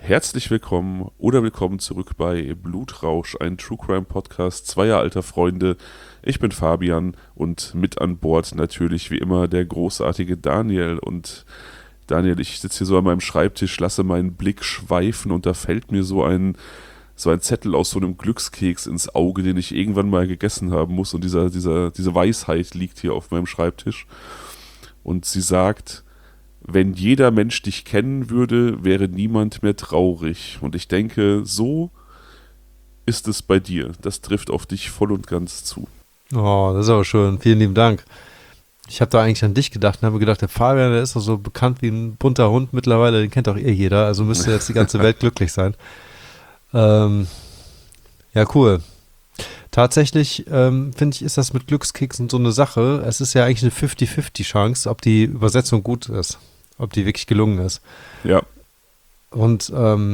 Herzlich willkommen oder willkommen zurück bei Blutrausch, ein True Crime Podcast zweier alter Freunde. Ich bin Fabian und mit an Bord natürlich wie immer der großartige Daniel. Und Daniel, ich sitze hier so an meinem Schreibtisch, lasse meinen Blick schweifen und da fällt mir so ein Zettel aus so einem Glückskeks ins Auge, den ich irgendwann mal gegessen haben muss. Und diese Weisheit liegt hier auf meinem Schreibtisch. Und sie sagt: Wenn jeder Mensch dich kennen würde, wäre niemand mehr traurig. Und ich denke, so ist es bei dir. Das trifft auf dich voll und ganz zu. Oh, das ist aber schön. Vielen lieben Dank. Ich habe da eigentlich an dich gedacht und habe mir gedacht, der Fabian, der ist doch so bekannt wie ein bunter Hund mittlerweile, den kennt doch eh jeder, also müsste jetzt die ganze Welt glücklich sein. Ähm, ja, cool. Tatsächlich, finde ich, ist das mit Glückskeksen so eine Sache. Es ist ja eigentlich eine 50-50 Chance, ob die Übersetzung gut ist, ob die wirklich gelungen ist. Ja, Und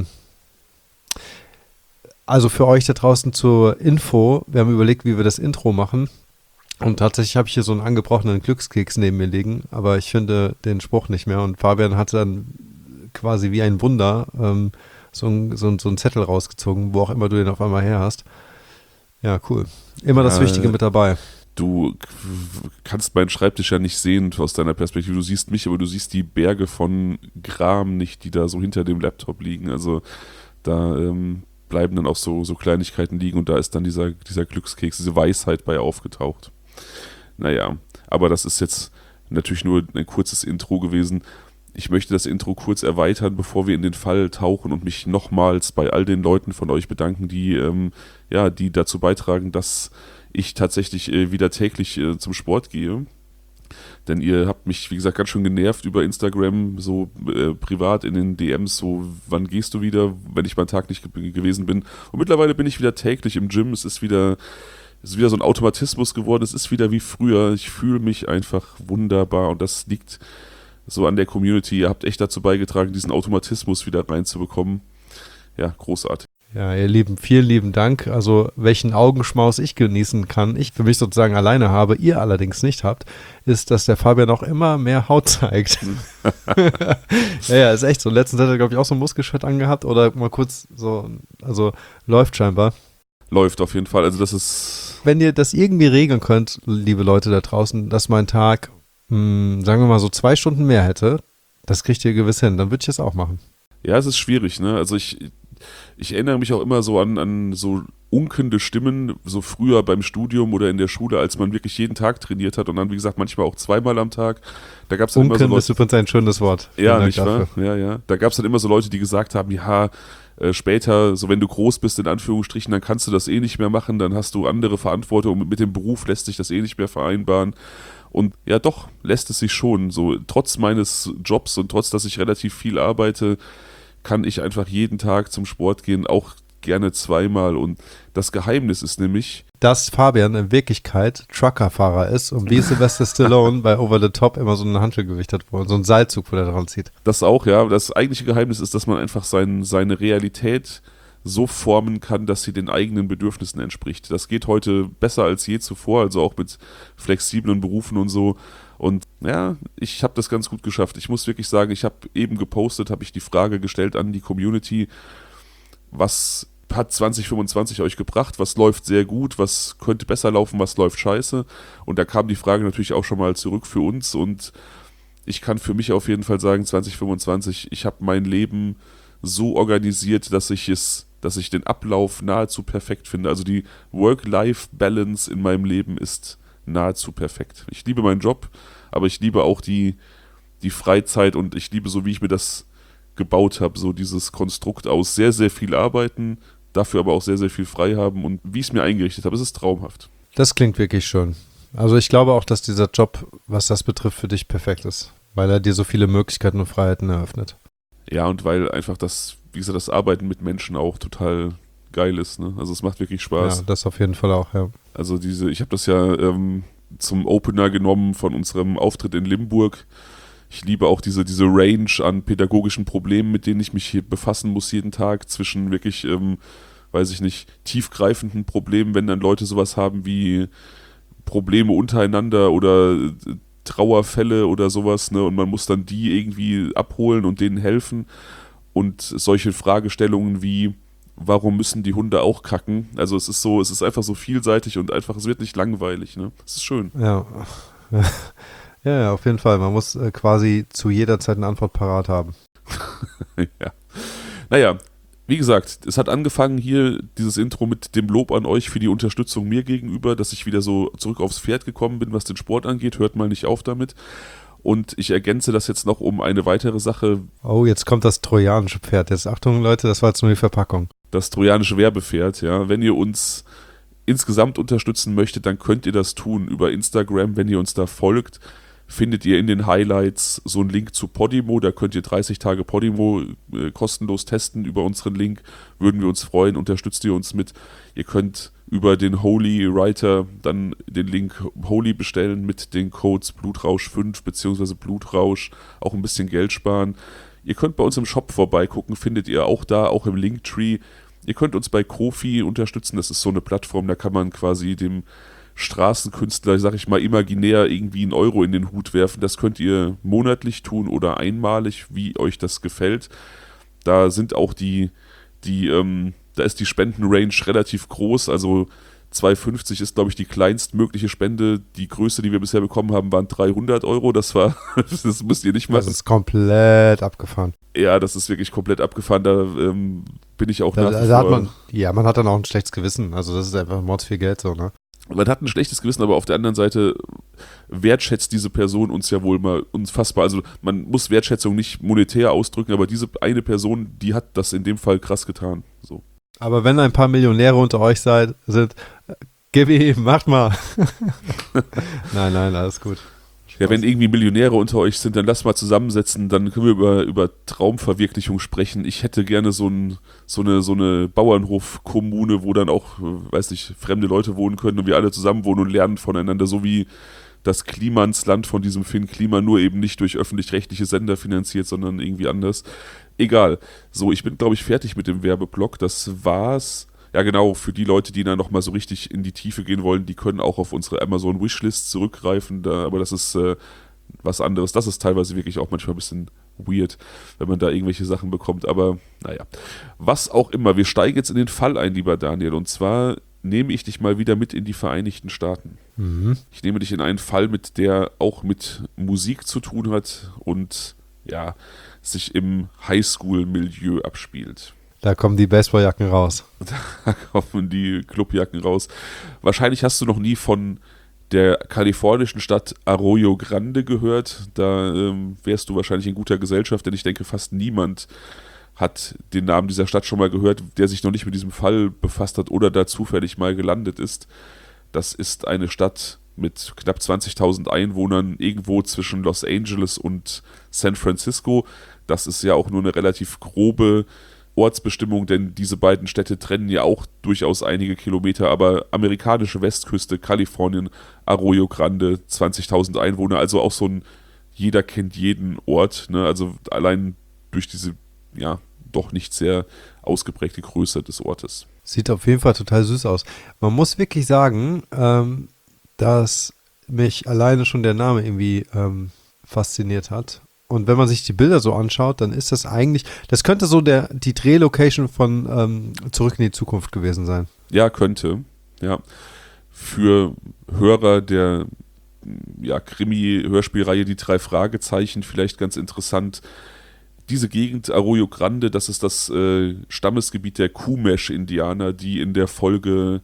also für euch da draußen zur Info, wir haben überlegt, wie wir das Intro machen. Und tatsächlich habe ich hier so einen angebrochenen Glückskeks neben mir liegen, aber ich finde den Spruch nicht mehr. Und Fabian hat dann quasi wie ein Wunder so einen Zettel rausgezogen, wo auch immer du den auf einmal her hast. Ja, cool. Immer das Wichtige mit dabei. du kannst meinen Schreibtisch ja nicht sehen aus deiner Perspektive. Du siehst mich, aber du siehst die Berge von Gram nicht, die da so hinter dem Laptop liegen. Also da bleiben dann auch so Kleinigkeiten liegen und da ist dann dieser Glückskeks, diese Weisheit bei aufgetaucht. Naja, aber das ist jetzt natürlich nur ein kurzes Intro gewesen. Ich möchte das Intro kurz erweitern, bevor wir in den Fall tauchen und mich nochmals bei all den Leuten von euch bedanken, die dazu beitragen, dass ich tatsächlich wieder täglich zum Sport gehe. Denn ihr habt mich, wie gesagt, ganz schön genervt über Instagram, so privat in den DMs, so wann gehst du wieder, wenn ich mal einen Tag nicht gewesen bin. Und mittlerweile bin ich wieder täglich im Gym. Es ist wieder so ein Automatismus geworden. Es ist wieder wie früher. Ich fühle mich einfach wunderbar und das liegt so an der Community. Ihr habt echt dazu beigetragen, diesen Automatismus wieder reinzubekommen. Ja, großartig. Ja, ihr Lieben, vielen lieben Dank. Also, welchen Augenschmaus ich genießen kann, ich für mich sozusagen alleine habe, ihr allerdings nicht habt, ist, dass der Fabian auch immer mehr Haut zeigt. Ja, ist echt so. Letztens hat er, glaube ich, auch so ein Muskelshot angehabt oder mal kurz so, also läuft scheinbar. Läuft auf jeden Fall. Also das ist, Wenn ihr das irgendwie regeln könnt, liebe Leute da draußen, dass mein Tag, sagen wir mal so 2 Stunden mehr hätte, das kriegt ihr gewiss hin, dann würde ich das auch machen. ja, es ist schwierig, ne? Also ich erinnere mich auch immer so an so unkende Stimmen, so früher beim Studium oder in der Schule, als man wirklich jeden Tag trainiert hat und dann, wie gesagt, manchmal auch zweimal am Tag. Da gab es dann immer so Unken ist Leute, übrigens ein schönes Wort. Vielen ja, Dank nicht wahr? dafür. Ja, ja. Da gab es dann immer so Leute, die gesagt haben, ja, später, so wenn du groß bist, in Anführungsstrichen, dann kannst du das eh nicht mehr machen, dann hast du andere Verantwortung und mit dem Beruf lässt sich das eh nicht mehr vereinbaren. Und ja, doch, lässt es sich schon. So, trotz meines Jobs und trotz, dass ich relativ viel arbeite, kann ich einfach jeden Tag zum Sport gehen, auch gerne zweimal. Und das Geheimnis ist nämlich, Dass Fabian in Wirklichkeit Truckerfahrer ist und wie Sylvester Stallone bei Over the Top immer so ein Hantelgewicht hat, so ein Seilzug, wo der dran zieht. das auch, ja, das eigentliche Geheimnis ist, dass man einfach seine Realität so formen kann, dass sie den eigenen Bedürfnissen entspricht. Das geht heute besser als je zuvor, also auch mit flexiblen Berufen und so. Und ja, ich habe das ganz gut geschafft. Ich muss wirklich sagen, ich habe eben gepostet, habe ich die Frage gestellt an die Community: Was hat 2025 euch gebracht? Was läuft sehr gut? Was könnte besser laufen? Was läuft scheiße? Und da kam die Frage natürlich auch schon mal zurück für uns. Und ich kann für mich auf jeden Fall sagen, 2025, ich habe mein Leben so organisiert, dass ich den Ablauf nahezu perfekt finde. Also die Work-Life-Balance in meinem Leben ist nahezu perfekt. Ich liebe meinen Job, aber ich liebe auch die Freizeit und ich liebe so, wie ich mir das gebaut habe, so dieses Konstrukt aus sehr, sehr viel arbeiten, dafür aber auch sehr, sehr viel frei haben und wie ich es mir eingerichtet habe. Es ist traumhaft. Das klingt wirklich schön. Also ich glaube auch, dass dieser Job, was das betrifft, für dich perfekt ist, weil er dir so viele Möglichkeiten und Freiheiten eröffnet. Ja, und weil einfach wie gesagt, das Arbeiten mit Menschen auch total geil ist, ne? Also es macht wirklich Spaß. Ja, das auf jeden Fall auch, ja. Also ich habe das ja zum Opener genommen von unserem Auftritt in Limburg. Ich liebe auch diese Range an pädagogischen Problemen, mit denen ich mich hier befassen muss jeden Tag, zwischen wirklich, weiß ich nicht, tiefgreifenden Problemen, wenn dann Leute sowas haben wie Probleme untereinander oder Trauerfälle oder sowas, ne? Und man muss dann die irgendwie abholen und denen helfen. und solche Fragestellungen wie, warum müssen die Hunde auch kacken? Also es ist einfach so vielseitig und einfach, es wird nicht langweilig, ne? Es ist schön. Ja. Ja, auf jeden Fall. Man muss quasi zu jeder Zeit eine Antwort parat haben. Ja. Naja, wie gesagt, es hat angefangen hier, dieses Intro mit dem Lob an euch für die Unterstützung mir gegenüber, dass ich wieder so zurück aufs Pferd gekommen bin, was den Sport angeht. Hört mal nicht auf damit. Und ich ergänze das jetzt noch um eine weitere Sache. Oh, jetzt kommt das trojanische Pferd. Jetzt Achtung, Leute, das war jetzt nur die Verpackung. Das trojanische Werbepferd, ja. Wenn ihr uns insgesamt unterstützen möchtet, dann könnt ihr das tun über Instagram. Wenn ihr uns da folgt, findet ihr in den Highlights so einen Link zu Podimo. Da könnt ihr 30 Tage Podimo kostenlos testen über unseren Link. Würden wir uns freuen. Unterstützt ihr uns mit. Ihr könnt über den Holy Writer dann den Link Holy bestellen mit den Codes Blutrausch5 bzw. Blutrausch. Auch ein bisschen Geld sparen. Ihr könnt bei uns im Shop vorbeigucken. Findet ihr auch da, auch im Linktree. Ihr könnt uns bei Ko-fi unterstützen. Das ist so eine Plattform, da kann man quasi dem Straßenkünstler, sag ich mal, imaginär irgendwie einen Euro in den Hut werfen. Das könnt ihr monatlich tun oder einmalig, wie euch das gefällt. Da sind auch da ist die Spendenrange relativ groß, also 2,50 ist, glaube ich, die kleinstmögliche Spende. Die größte, die wir bisher bekommen haben, waren 300 Euro. Das müsst ihr nicht machen. Das ist komplett abgefahren. Ja, das ist wirklich komplett abgefahren. Da bin ich auch nach wie vor. Man hat dann auch ein schlechtes Gewissen. Also das ist einfach mords viel Geld so, ne? Man hat ein schlechtes Gewissen, aber auf der anderen Seite wertschätzt diese Person uns ja wohl mal unfassbar. Also man muss Wertschätzung nicht monetär ausdrücken, aber diese eine Person, die hat das in dem Fall krass getan. So. Aber wenn ein paar Millionäre unter euch sind, gib ihm, macht mal. Nein, alles gut. Spaß. Ja, wenn irgendwie Millionäre unter euch sind, dann lasst mal zusammensetzen, dann können wir über Traumverwirklichung sprechen. Ich hätte gerne so eine Bauernhof-Kommune, wo dann auch, weiß nicht, fremde Leute wohnen können und wir alle zusammen wohnen und lernen voneinander, so wie das Klimansland von diesem Finn Klima, nur eben nicht durch öffentlich-rechtliche Sender finanziert, sondern irgendwie anders. Egal. So, ich bin, glaube ich, fertig mit dem Werbeblock. Das war's. Ja, genau, für die Leute, die dann nochmal so richtig in die Tiefe gehen wollen, die können auch auf unsere Amazon-Wishlist zurückgreifen, aber das ist was anderes. Das ist teilweise wirklich auch manchmal ein bisschen weird, wenn man da irgendwelche Sachen bekommt, aber naja. Was auch immer, wir steigen jetzt in den Fall ein, lieber Daniel, und zwar nehme ich dich mal wieder mit in die Vereinigten Staaten. Mhm. Ich nehme dich in einen Fall mit, der auch mit Musik zu tun hat und ja, sich im Highschool-Milieu abspielt. Da kommen die Baseballjacken raus. Da kommen die Clubjacken raus. Wahrscheinlich hast du noch nie von der kalifornischen Stadt Arroyo Grande gehört. Da wärst du wahrscheinlich in guter Gesellschaft, denn ich denke, fast niemand hat den Namen dieser Stadt schon mal gehört, der sich noch nicht mit diesem Fall befasst hat oder da zufällig mal gelandet ist. Das ist eine Stadt mit knapp 20.000 Einwohnern, irgendwo zwischen Los Angeles und San Francisco. Das ist ja auch nur eine relativ grobe Ortsbestimmung, denn diese beiden Städte trennen ja auch durchaus einige Kilometer, aber amerikanische Westküste, Kalifornien, Arroyo Grande, 20.000 Einwohner, also auch so ein jeder kennt jeden Ort, ne? Also allein durch diese, ja, doch nicht sehr ausgeprägte Größe des Ortes. Sieht auf jeden Fall total süß aus. Man muss wirklich sagen, dass mich alleine schon der Name irgendwie fasziniert hat. Und wenn man sich die Bilder so anschaut, dann ist das eigentlich, das könnte so die Drehlocation von Zurück in die Zukunft gewesen sein. Ja, könnte. Ja. Für Hörer der Krimi-Hörspielreihe Die 3 Fragezeichen vielleicht ganz interessant. Diese Gegend, Arroyo Grande, das ist das Stammesgebiet der Chumash-Indianer, die in der Folge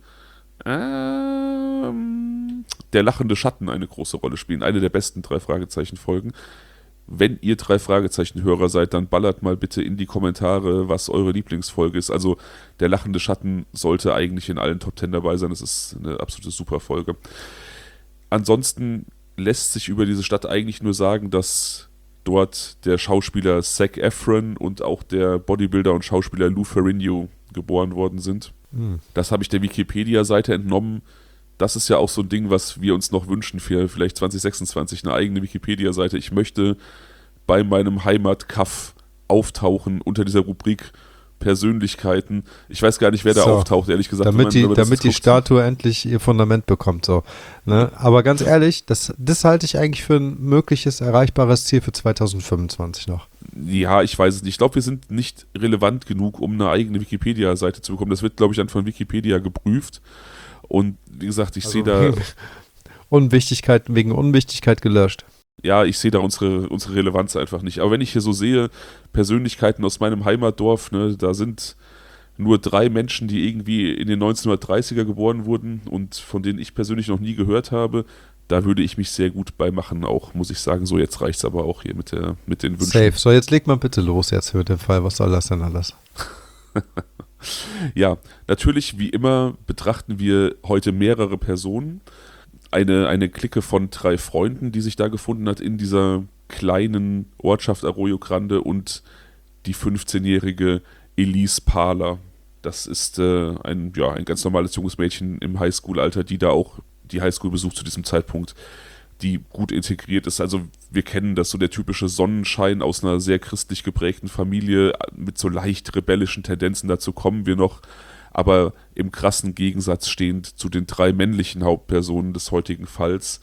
Der lachende Schatten eine große Rolle spielen. Eine der besten 3 Fragezeichen-Folgen. Wenn ihr 3 Fragezeichen-Hörer seid, dann ballert mal bitte in die Kommentare, was eure Lieblingsfolge ist. Also der lachende Schatten sollte eigentlich in allen Top 10 dabei sein. Das ist eine absolute super Folge. Ansonsten lässt sich über diese Stadt eigentlich nur sagen, dass dort der Schauspieler Zac Efron und auch der Bodybuilder und Schauspieler Lou Ferrigno geboren worden sind. Mhm. Das habe ich der Wikipedia-Seite entnommen. Das ist ja auch so ein Ding, was wir uns noch wünschen für vielleicht 2026, eine eigene Wikipedia-Seite. Ich möchte bei meinem Heimatkaff auftauchen unter dieser Rubrik Persönlichkeiten. Ich weiß gar nicht, wer da auftaucht, ehrlich gesagt. Damit die Statue endlich ihr Fundament bekommt. So, ne? Aber ganz ehrlich, das halte ich eigentlich für ein mögliches, erreichbares Ziel für 2025 noch. Ja, ich weiß es nicht. Ich glaube, wir sind nicht relevant genug, um eine eigene Wikipedia-Seite zu bekommen. Das wird, glaube ich, dann von Wikipedia geprüft. Und wie gesagt, ich sehe da, Wegen Unwichtigkeit gelöscht. ja, ich sehe da unsere Relevanz einfach nicht. Aber wenn ich hier so sehe, Persönlichkeiten aus meinem Heimatdorf, ne, da sind nur 3 Menschen, die irgendwie in den 1930er geboren wurden und von denen ich persönlich noch nie gehört habe, da würde ich mich sehr gut bei machen, auch, muss ich sagen. So, jetzt reicht's aber auch hier mit den Wünschen. Safe. So, jetzt leg mal bitte los jetzt für den Fall. Was soll das denn alles? Ja, natürlich, wie immer, betrachten wir heute mehrere Personen. Eine Clique von 3 Freunden, die sich da gefunden hat in dieser kleinen Ortschaft Arroyo Grande, und die 15-jährige Elise Parler. Das ist ein ganz normales junges Mädchen im Highschool-Alter, die da auch die Highschool besucht zu diesem Zeitpunkt, die gut integriert ist. Also wir kennen das, so der typische Sonnenschein aus einer sehr christlich geprägten Familie mit so leicht rebellischen Tendenzen, dazu kommen wir noch, aber im krassen Gegensatz stehend zu den 3 männlichen Hauptpersonen des heutigen Falls: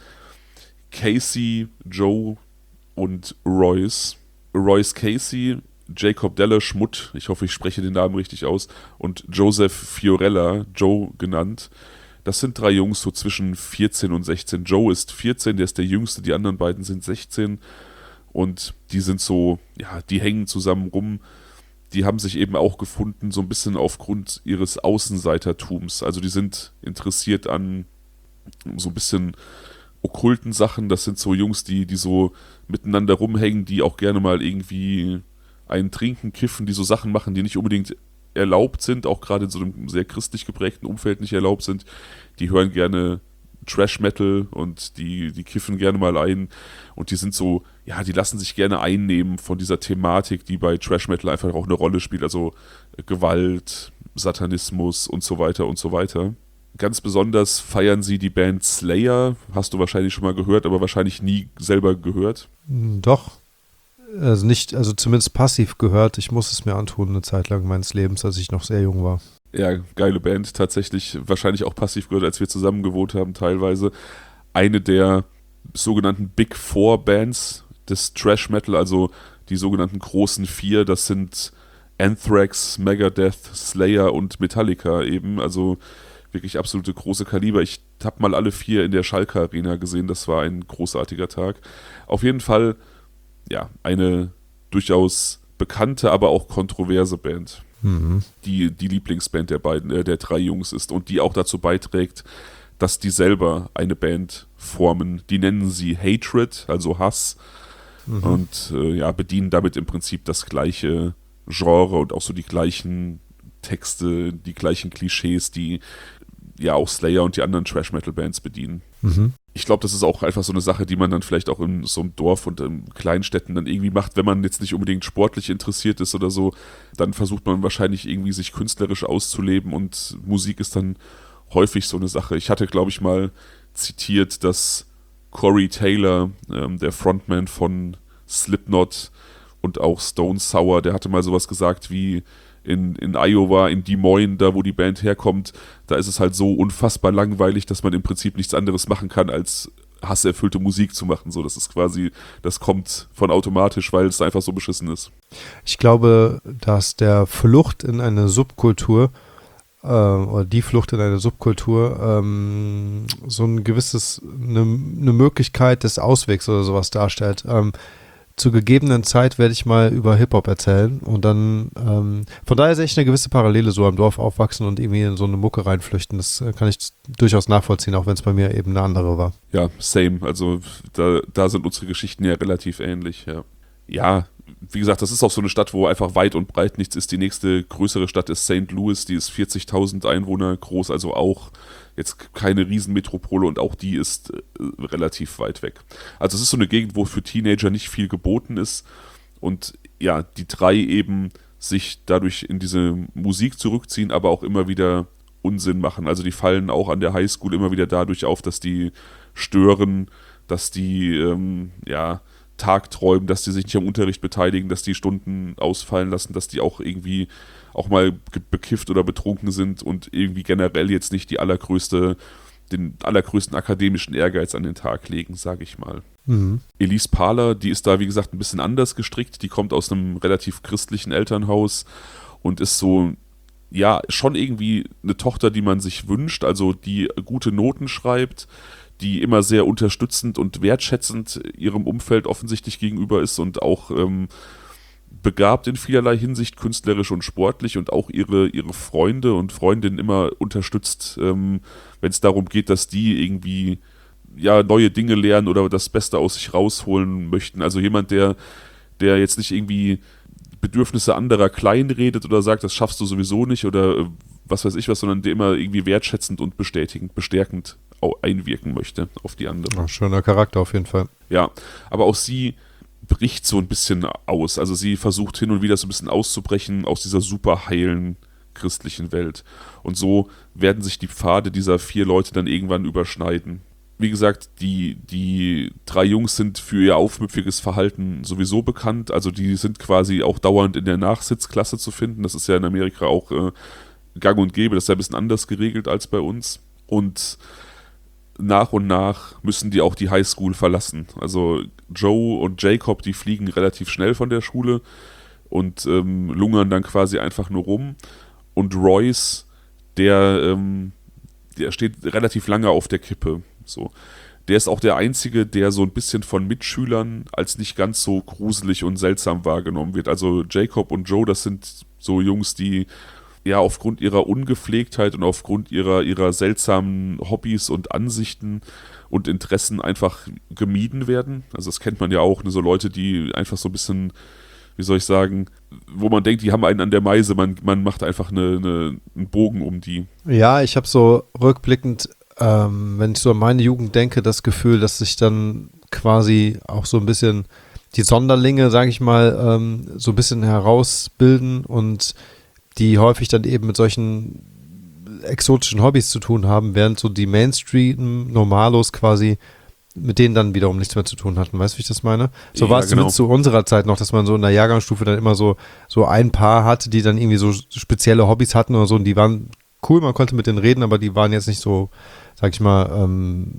Casey, Joe und Royce. Royce Casey, Jacob Della Schmutt, ich hoffe, ich spreche den Namen richtig aus, und Joseph Fiorella, Joe genannt. Das sind 3 Jungs so zwischen 14 und 16. Joe ist 14, der ist der Jüngste, die anderen beiden sind 16. Und die sind so, ja, die hängen zusammen rum. Die haben sich eben auch gefunden, so ein bisschen aufgrund ihres Außenseitertums. Also die sind interessiert an so ein bisschen okkulten Sachen. Das sind so Jungs, die so miteinander rumhängen, die auch gerne mal irgendwie einen trinken, kiffen, die so Sachen machen, die nicht unbedingt erlaubt sind, auch gerade in so einem sehr christlich geprägten Umfeld nicht erlaubt sind. Die hören gerne Trash-Metal und die kiffen gerne mal ein, und die sind so, ja, die lassen sich gerne einnehmen von dieser Thematik, die bei Trash-Metal einfach auch eine Rolle spielt, also Gewalt, Satanismus und so weiter und so weiter. Ganz besonders feiern sie die Band Slayer, hast du wahrscheinlich schon mal gehört, aber wahrscheinlich nie selber gehört. Doch. Also nicht, also zumindest passiv gehört. Ich muss es mir antun eine Zeit lang meines Lebens, als ich noch sehr jung war. Ja, geile Band, tatsächlich wahrscheinlich auch passiv gehört, als wir zusammen gewohnt haben teilweise. Eine der sogenannten Big Four Bands des Thrash Metal, also die sogenannten großen 4, das sind Anthrax, Megadeth, Slayer und Metallica eben, also wirklich absolute große Kaliber. Ich habe mal alle 4 in der Schalke Arena gesehen, das war ein großartiger Tag. Auf jeden Fall, ja, eine durchaus bekannte, aber auch kontroverse Band, die Lieblingsband der 3 Jungs ist und die auch dazu beiträgt, dass die selber eine Band formen. Die nennen sie Hatred, also Hass, und bedienen damit im Prinzip das gleiche Genre und auch so die gleichen Texte, die gleichen Klischees, die ja auch Slayer und die anderen Trash-Metal-Bands bedienen. Ich glaube, das ist auch einfach so eine Sache, die man dann vielleicht auch in so einem Dorf und in Kleinstädten dann irgendwie macht, wenn man jetzt nicht unbedingt sportlich interessiert ist oder so, dann versucht man wahrscheinlich irgendwie sich künstlerisch auszuleben, und Musik ist dann häufig so eine Sache. Ich hatte, glaube ich, mal zitiert, dass Corey Taylor, der Frontman von Slipknot und auch Stone Sour, der hatte mal sowas gesagt wie: in Iowa, in Des Moines, da wo die Band herkommt, da ist es halt so unfassbar langweilig, dass man im Prinzip nichts anderes machen kann, als hasserfüllte Musik zu machen. So, das ist quasi, das kommt von automatisch, weil es einfach so beschissen ist. Ich glaube, dass der Flucht in eine Subkultur oder die Flucht in eine Subkultur so ein gewisses, eine Möglichkeit des Auswegs oder sowas darstellt. Zur gegebenen Zeit werde ich mal über Hip-Hop erzählen, und dann, von daher sehe ich eine gewisse Parallele, so am Dorf aufwachsen und irgendwie in so eine Mucke reinflüchten. Das kann ich durchaus nachvollziehen, auch wenn es bei mir eben eine andere war. Ja, same. Also da sind unsere Geschichten ja relativ ähnlich, ja. Ja, wie gesagt, das ist auch so eine Stadt, wo einfach weit und breit nichts ist. Die nächste größere Stadt ist St. Louis, die ist 40.000 Einwohner groß, also auch jetzt keine Riesenmetropole, und auch die ist relativ weit weg. Also es ist so eine Gegend, wo für Teenager nicht viel geboten ist, und ja, die 3 eben sich dadurch in diese Musik zurückziehen, aber auch immer wieder Unsinn machen. Also die fallen auch an der Highschool immer wieder dadurch auf, dass die stören, dass die tagträumen, dass die sich nicht am Unterricht beteiligen, dass die Stunden ausfallen lassen, dass die auch irgendwie auch mal bekifft oder betrunken sind und irgendwie generell jetzt nicht den allergrößten akademischen Ehrgeiz an den Tag legen, sage ich mal. Mhm. Elise Parler, die ist da, wie gesagt, ein bisschen anders gestrickt. Die kommt aus einem relativ christlichen Elternhaus und ist so, ja, schon irgendwie eine Tochter, die man sich wünscht, also die gute Noten schreibt, die immer sehr unterstützend und wertschätzend ihrem Umfeld offensichtlich gegenüber ist und auch begabt in vielerlei Hinsicht, künstlerisch und sportlich, und auch ihre Freunde und Freundinnen immer unterstützt, wenn es darum geht, dass die irgendwie ja neue Dinge lernen oder das Beste aus sich rausholen möchten. Also jemand, der jetzt nicht irgendwie Bedürfnisse anderer kleinredet oder sagt, das schaffst du sowieso nicht oder was weiß ich was, sondern der immer irgendwie wertschätzend und bestätigend, bestärkend einwirken möchte auf die anderen. Ja, schöner Charakter auf jeden Fall. Ja, aber auch sie bricht so ein bisschen aus. Also sie versucht hin und wieder so ein bisschen auszubrechen aus dieser super heilen christlichen Welt. Und so werden sich die Pfade dieser 4 Leute dann irgendwann überschneiden. Wie gesagt, die 3 Jungs sind für ihr aufmüpfiges Verhalten sowieso bekannt. Also die sind quasi auch dauernd in der Nachsitzklasse zu finden. Das ist ja in Amerika auch gang und gäbe. Das ist ja ein bisschen anders geregelt als bei uns. Und nach und nach müssen die auch die Highschool verlassen. Also Joe und Jacob, die fliegen relativ schnell von der Schule und lungern dann quasi einfach nur rum. Und Royce, der steht relativ lange auf der Kippe. So. Der ist auch der Einzige, der so ein bisschen von Mitschülern als nicht ganz so gruselig und seltsam wahrgenommen wird. Also Jacob und Joe, das sind so Jungs, die ja aufgrund ihrer Ungepflegtheit und aufgrund ihrer seltsamen Hobbys und Ansichten und Interessen einfach gemieden werden. Also das kennt man ja auch, ne, so Leute, die einfach so ein bisschen, wie soll ich sagen, wo man denkt, die haben einen an der Meise, man macht einfach einen Bogen um die. Ja, ich habe so rückblickend, wenn ich so an meine Jugend denke, das Gefühl, dass sich dann quasi auch so ein bisschen die Sonderlinge, sage ich mal, so ein bisschen herausbilden und die häufig dann eben mit solchen exotischen Hobbys zu tun haben, während so die Mainstream-Normalos quasi mit denen dann wiederum nichts mehr zu tun hatten. Weißt du, wie ich das meine? So war es zumindest zu unserer Zeit noch, dass man so in der Jahrgangsstufe dann immer so ein Paar hatte, die dann irgendwie so spezielle Hobbys hatten oder so, und die waren cool, man konnte mit denen reden, aber die waren jetzt nicht so, sag ich mal,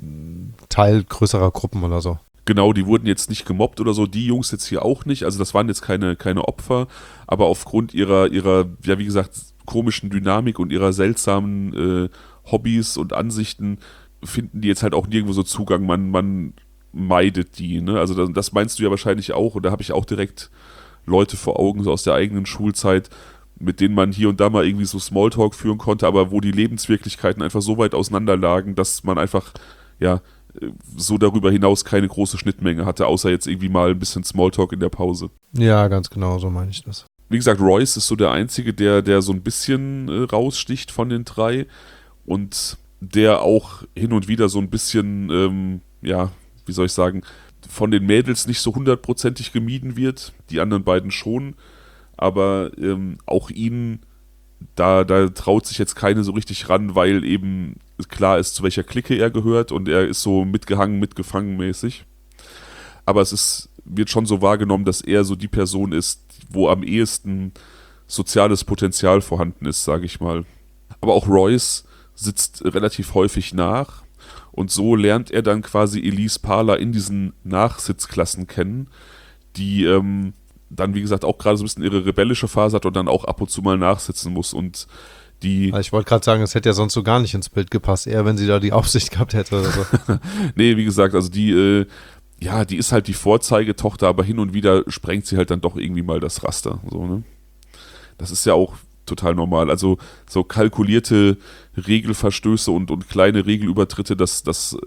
Teil größerer Gruppen oder so. Genau, die wurden jetzt nicht gemobbt oder so, die Jungs jetzt hier auch nicht, also das waren jetzt keine Opfer, aber aufgrund ihrer, ja wie gesagt, komischen Dynamik und ihrer seltsamen Hobbys und Ansichten finden die jetzt halt auch nirgendwo so Zugang, man meidet die, ne? Also das meinst du ja wahrscheinlich auch, und da habe ich auch direkt Leute vor Augen, so aus der eigenen Schulzeit, mit denen man hier und da mal irgendwie so Smalltalk führen konnte, aber wo die Lebenswirklichkeiten einfach so weit auseinander lagen, dass man einfach, ja, so darüber hinaus keine große Schnittmenge hatte, außer jetzt irgendwie mal ein bisschen Smalltalk in der Pause. Ja, ganz genau, so meine ich das. Wie gesagt, Royce ist so der Einzige, der so ein bisschen raussticht von den 3 und der auch hin und wieder so ein bisschen, ja, wie soll ich sagen, von den Mädels nicht so 100%ig gemieden wird, die anderen beiden schon, aber auch ihn, da traut sich jetzt keine so richtig ran, weil eben klar ist, zu welcher Clique er gehört, und er ist so mitgehangen, mitgefangen mäßig. Aber wird schon so wahrgenommen, dass er so die Person ist, wo am ehesten soziales Potenzial vorhanden ist, sage ich mal. Aber auch Royce sitzt relativ häufig nach, und so lernt er dann quasi Elise Parler in diesen Nachsitzklassen kennen, die dann, wie gesagt, auch gerade so ein bisschen ihre rebellische Phase hat und dann auch ab und zu mal nachsitzen muss. Und ich wollte gerade sagen, es hätte ja sonst so gar nicht ins Bild gepasst, eher wenn sie da die Aufsicht gehabt hätte oder so. Nee, wie gesagt, also die ist halt die Vorzeigetochter, aber hin und wieder sprengt sie halt dann doch irgendwie mal das Raster. So, ne? Das ist ja auch total normal. Also so kalkulierte Regelverstöße und kleine Regelübertritte, das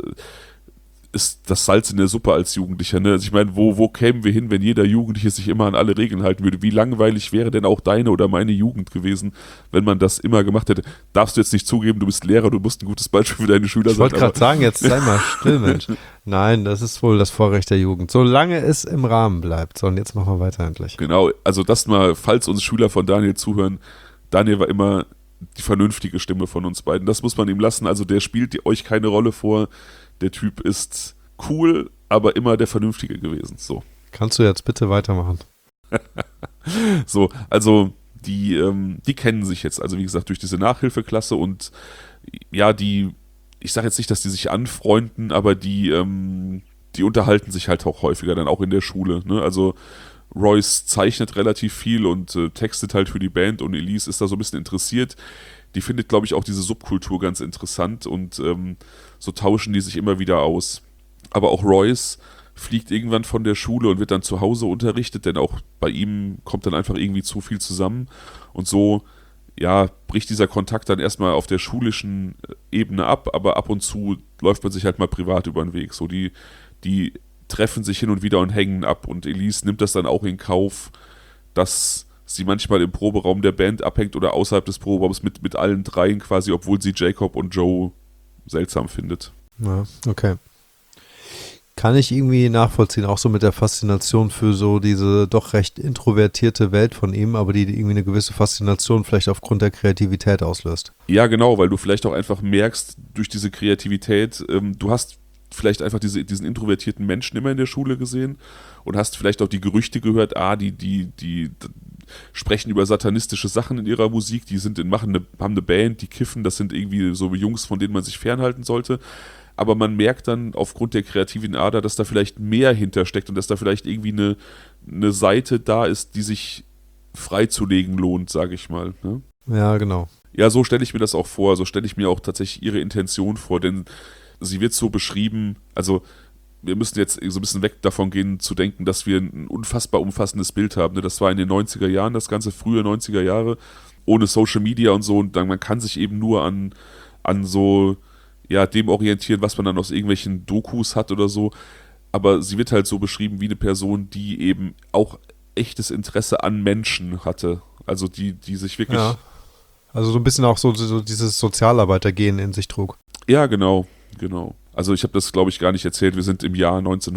ist das Salz in der Suppe als Jugendlicher. Ne? Also ich meine, wo kämen wir hin, wenn jeder Jugendliche sich immer an alle Regeln halten würde? Wie langweilig wäre denn auch deine oder meine Jugend gewesen, wenn man das immer gemacht hätte? Darfst du jetzt nicht zugeben, du bist Lehrer, du musst ein gutes Beispiel für deine Schüler sein. Ich wollte gerade sagen, jetzt sei mal still, Mensch. Nein, das ist wohl das Vorrecht der Jugend. Solange es im Rahmen bleibt. So, und jetzt machen wir weiter endlich. Genau, also das mal, falls uns Schüler von Daniel zuhören, Daniel war immer die vernünftige Stimme von uns beiden. Das muss man ihm lassen. Also der spielt euch keine Rolle vor. Der Typ ist cool, aber immer der Vernünftige gewesen. So. Kannst du jetzt bitte weitermachen? So, also die kennen sich jetzt, also wie gesagt, durch diese Nachhilfeklasse, und ja, ich sage jetzt nicht, dass die sich anfreunden, aber die die unterhalten sich halt auch häufiger dann auch in der Schule. Ne? Also Royce zeichnet relativ viel und textet halt für die Band und Elise ist da so ein bisschen interessiert. Die findet, glaube ich, auch diese Subkultur ganz interessant und so tauschen die sich immer wieder aus. Aber auch Royce fliegt irgendwann von der Schule und wird dann zu Hause unterrichtet, denn auch bei ihm kommt dann einfach irgendwie zu viel zusammen. Und so, ja, bricht dieser Kontakt dann erstmal auf der schulischen Ebene ab, aber ab und zu läuft man sich halt mal privat über den Weg. So die treffen sich hin und wieder und hängen ab und Elise nimmt das dann auch in Kauf, dass sie manchmal im Proberaum der Band abhängt oder außerhalb des Proberaums mit allen dreien quasi, obwohl sie Jacob und Joe seltsam findet. Ja, okay. Kann ich irgendwie nachvollziehen, auch so mit der Faszination für so diese doch recht introvertierte Welt von ihm, aber die irgendwie eine gewisse Faszination vielleicht aufgrund der Kreativität auslöst. Ja, genau, weil du vielleicht auch einfach merkst, durch diese Kreativität, du hast vielleicht einfach diesen introvertierten Menschen immer in der Schule gesehen und hast vielleicht auch die Gerüchte gehört, die sprechen über satanistische Sachen in ihrer Musik, die haben eine Band, die kiffen, das sind irgendwie so Jungs, von denen man sich fernhalten sollte. Aber man merkt dann aufgrund der kreativen Ader, dass da vielleicht mehr hintersteckt und dass da vielleicht irgendwie eine Seite da ist, die sich freizulegen lohnt, sage ich mal. Ne? Ja, genau. Ja, so stelle ich mir das auch vor, so stelle ich mir auch tatsächlich ihre Intention vor, denn sie wird so beschrieben, also wir müssen jetzt so ein bisschen weg davon gehen, zu denken, dass wir ein unfassbar umfassendes Bild haben. Ne? Das war in den 90er Jahren, das ganze frühe 90er Jahre, ohne Social Media und so, und dann man kann sich eben nur an so dem orientieren, was man dann aus irgendwelchen Dokus hat oder so. Aber sie wird halt so beschrieben wie eine Person, die eben auch echtes Interesse an Menschen hatte. Also die sich wirklich... Ja. Also so ein bisschen auch so dieses Sozialarbeitergehen in sich trug. Ja, genau. Also ich habe das, glaube ich, gar nicht erzählt. Wir sind im Jahr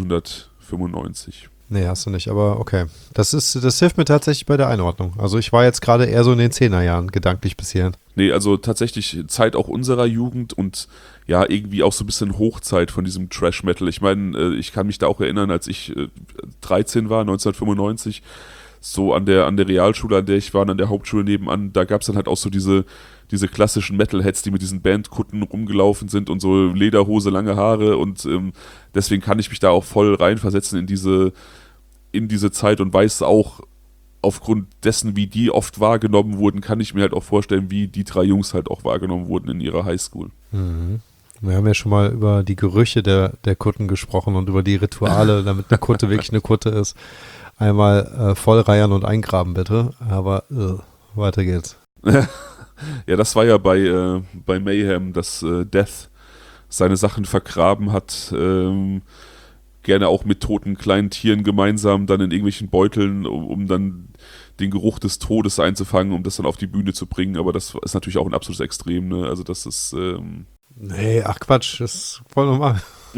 1995. Nee, hast du nicht, aber okay. Das hilft mir tatsächlich bei der Einordnung. Also ich war jetzt gerade eher so in den 10er-Jahren gedanklich bis hierhin. Nee, also tatsächlich Zeit auch unserer Jugend und ja, irgendwie auch so ein bisschen Hochzeit von diesem Trash-Metal. Ich meine, ich kann mich da auch erinnern, als ich 13 war, 1995, so an der Realschule, an der ich war, an der Hauptschule nebenan, da gab es dann halt auch so diese klassischen Metalheads, die mit diesen Bandkutten rumgelaufen sind und so Lederhose, lange Haare und deswegen kann ich mich da auch voll reinversetzen in diese Zeit und weiß auch, aufgrund dessen, wie die oft wahrgenommen wurden, kann ich mir halt auch vorstellen, wie die drei Jungs halt auch wahrgenommen wurden in ihrer Highschool. Mhm. Wir haben ja schon mal über die Gerüche der Kutten gesprochen und über die Rituale, damit eine Kutte wirklich eine Kutte ist. Einmal vollreiern und eingraben, bitte. Aber weiter geht's. Ja, das war ja bei Mayhem, dass Death seine Sachen vergraben hat, gerne auch mit toten kleinen Tieren gemeinsam, dann in irgendwelchen Beuteln, um dann den Geruch des Todes einzufangen, um das dann auf die Bühne zu bringen. Aber das ist natürlich auch ein absolutes Extrem, ne? Also das ist... Nee, ach Quatsch, das ist voll normal.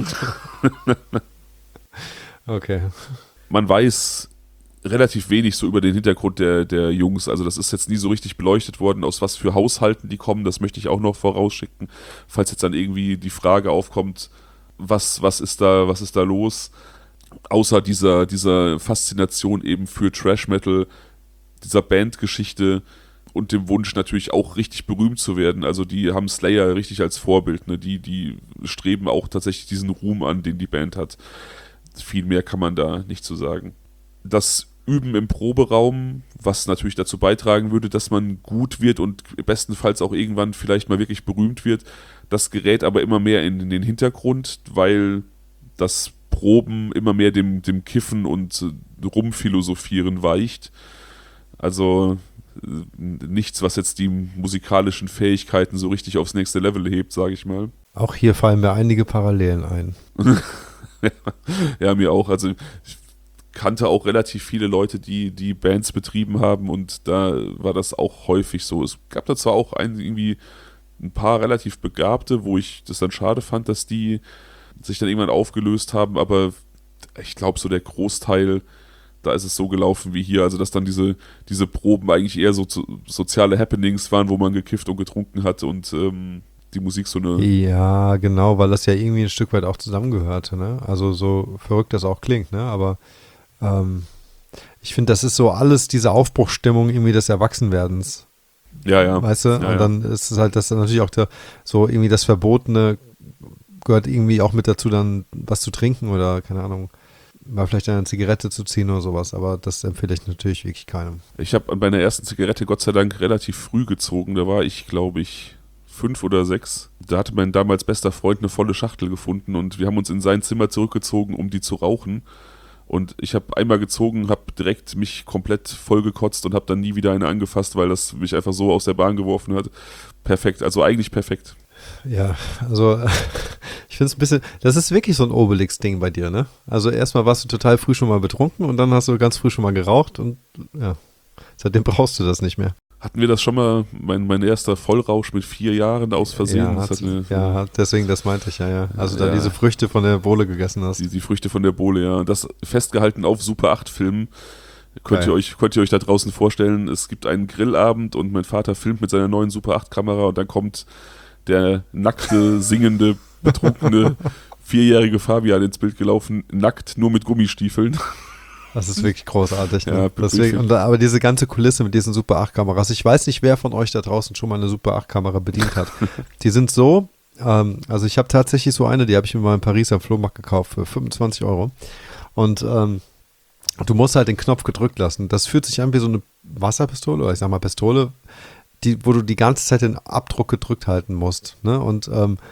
Okay. Man weiß relativ wenig so über den Hintergrund der Jungs. Also das ist jetzt nie so richtig beleuchtet worden, aus was für Haushalten die kommen. Das möchte ich auch noch vorausschicken, falls jetzt dann irgendwie die Frage aufkommt, was ist da los? Außer dieser Faszination eben für Trash Metal, dieser Bandgeschichte und dem Wunsch natürlich auch richtig berühmt zu werden. Also die haben Slayer richtig als Vorbild, ne? Die streben auch tatsächlich diesen Ruhm an, den die Band hat. Viel mehr kann man da nicht zu sagen. Das Üben im Proberaum, was natürlich dazu beitragen würde, dass man gut wird und bestenfalls auch irgendwann vielleicht mal wirklich berühmt wird, das gerät aber immer mehr in den Hintergrund, weil das Proben immer mehr dem Kiffen und Rumphilosophieren weicht. Also nichts, was jetzt die musikalischen Fähigkeiten so richtig aufs nächste Level hebt, sage ich mal. Auch hier fallen mir einige Parallelen ein. Ja, mir auch. Also ich kannte auch relativ viele Leute, die Bands betrieben haben und da war das auch häufig so. Es gab da zwar auch irgendwie ein paar relativ Begabte, wo ich das dann schade fand, dass die sich dann irgendwann aufgelöst haben, aber ich glaube so der Großteil, da ist es so gelaufen wie hier, also dass dann diese Proben eigentlich eher so soziale Happenings waren, wo man gekifft und getrunken hat und die Musik so eine... Ja, genau, weil das ja irgendwie ein Stück weit auch zusammengehörte, ne? Also so verrückt das auch klingt, ne? Aber ich finde, das ist so alles diese Aufbruchsstimmung irgendwie des Erwachsenwerdens. Ja. Weißt du? Ja, und dann ist es halt das dann natürlich auch so irgendwie das verbotene gehört irgendwie auch mit dazu, dann was zu trinken oder, keine Ahnung, mal vielleicht eine Zigarette zu ziehen oder sowas, aber das empfehle ich natürlich wirklich keinem. Ich habe an meiner ersten Zigarette Gott sei Dank relativ früh gezogen. Da war ich, glaube ich, 5 oder 6. Da hatte mein damals bester Freund eine volle Schachtel gefunden und wir haben uns in sein Zimmer zurückgezogen, um die zu rauchen. Und ich habe einmal gezogen, habe direkt mich komplett vollgekotzt und habe dann nie wieder eine angefasst, weil das mich einfach so aus der Bahn geworfen hat. Perfekt, also eigentlich perfekt. Ja, also ich finde es ein bisschen, das ist wirklich so ein Obelix-Ding bei dir, ne? Also erstmal warst du total früh schon mal betrunken und dann hast du ganz früh schon mal geraucht und ja, seitdem brauchst du das nicht mehr. Hatten wir das schon mal, mein erster Vollrausch mit 4 Jahren aus Versehen? Deswegen, das meinte ich, ja. Also da ja, diese Früchte von der Bohle gegessen hast. Die Früchte von der Bohle, ja. Das festgehalten auf Super 8-Filmen. Könnt ihr euch da draußen vorstellen, es gibt einen Grillabend und mein Vater filmt mit seiner neuen Super 8-Kamera und dann kommt der nackte, singende, betrunkene 4-jährige Fabian ins Bild gelaufen, nackt, nur mit Gummistiefeln. Das ist wirklich großartig. Ne? Ja, Deswegen, aber diese ganze Kulisse mit diesen Super 8-Kameras, ich weiß nicht, wer von euch da draußen schon mal eine Super 8-Kamera bedient hat. Die sind so, also ich habe tatsächlich so eine, die habe ich mir mal in Paris am Flohmarkt gekauft für 25 Euro. Und du musst halt den Knopf gedrückt lassen. Das fühlt sich an wie so eine Wasserpistole oder ich sag mal Pistole, wo du die ganze Zeit den Abdruck gedrückt halten musst. Ne? Und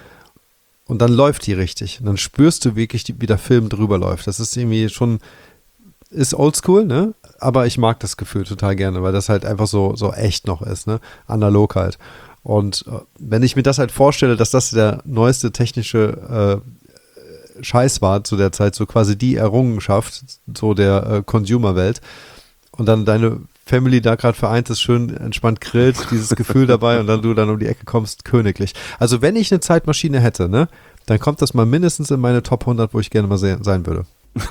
dann läuft die richtig. Und dann spürst du wirklich, wie der Film drüber läuft. Das ist irgendwie schon, ist oldschool, ne? Aber ich mag das Gefühl total gerne, weil das halt einfach so echt noch ist, ne? Analog halt. Und wenn ich mir das halt vorstelle, dass das der neueste technische Scheiß war zu der Zeit, so quasi die Errungenschaft so der Consumer-Welt und dann deine Family da gerade vereint ist, schön entspannt grillt, dieses Gefühl dabei und dann du dann um die Ecke kommst, königlich. Also wenn ich eine Zeitmaschine hätte, ne, dann kommt das mal mindestens in meine Top 100, wo ich gerne mal sein würde.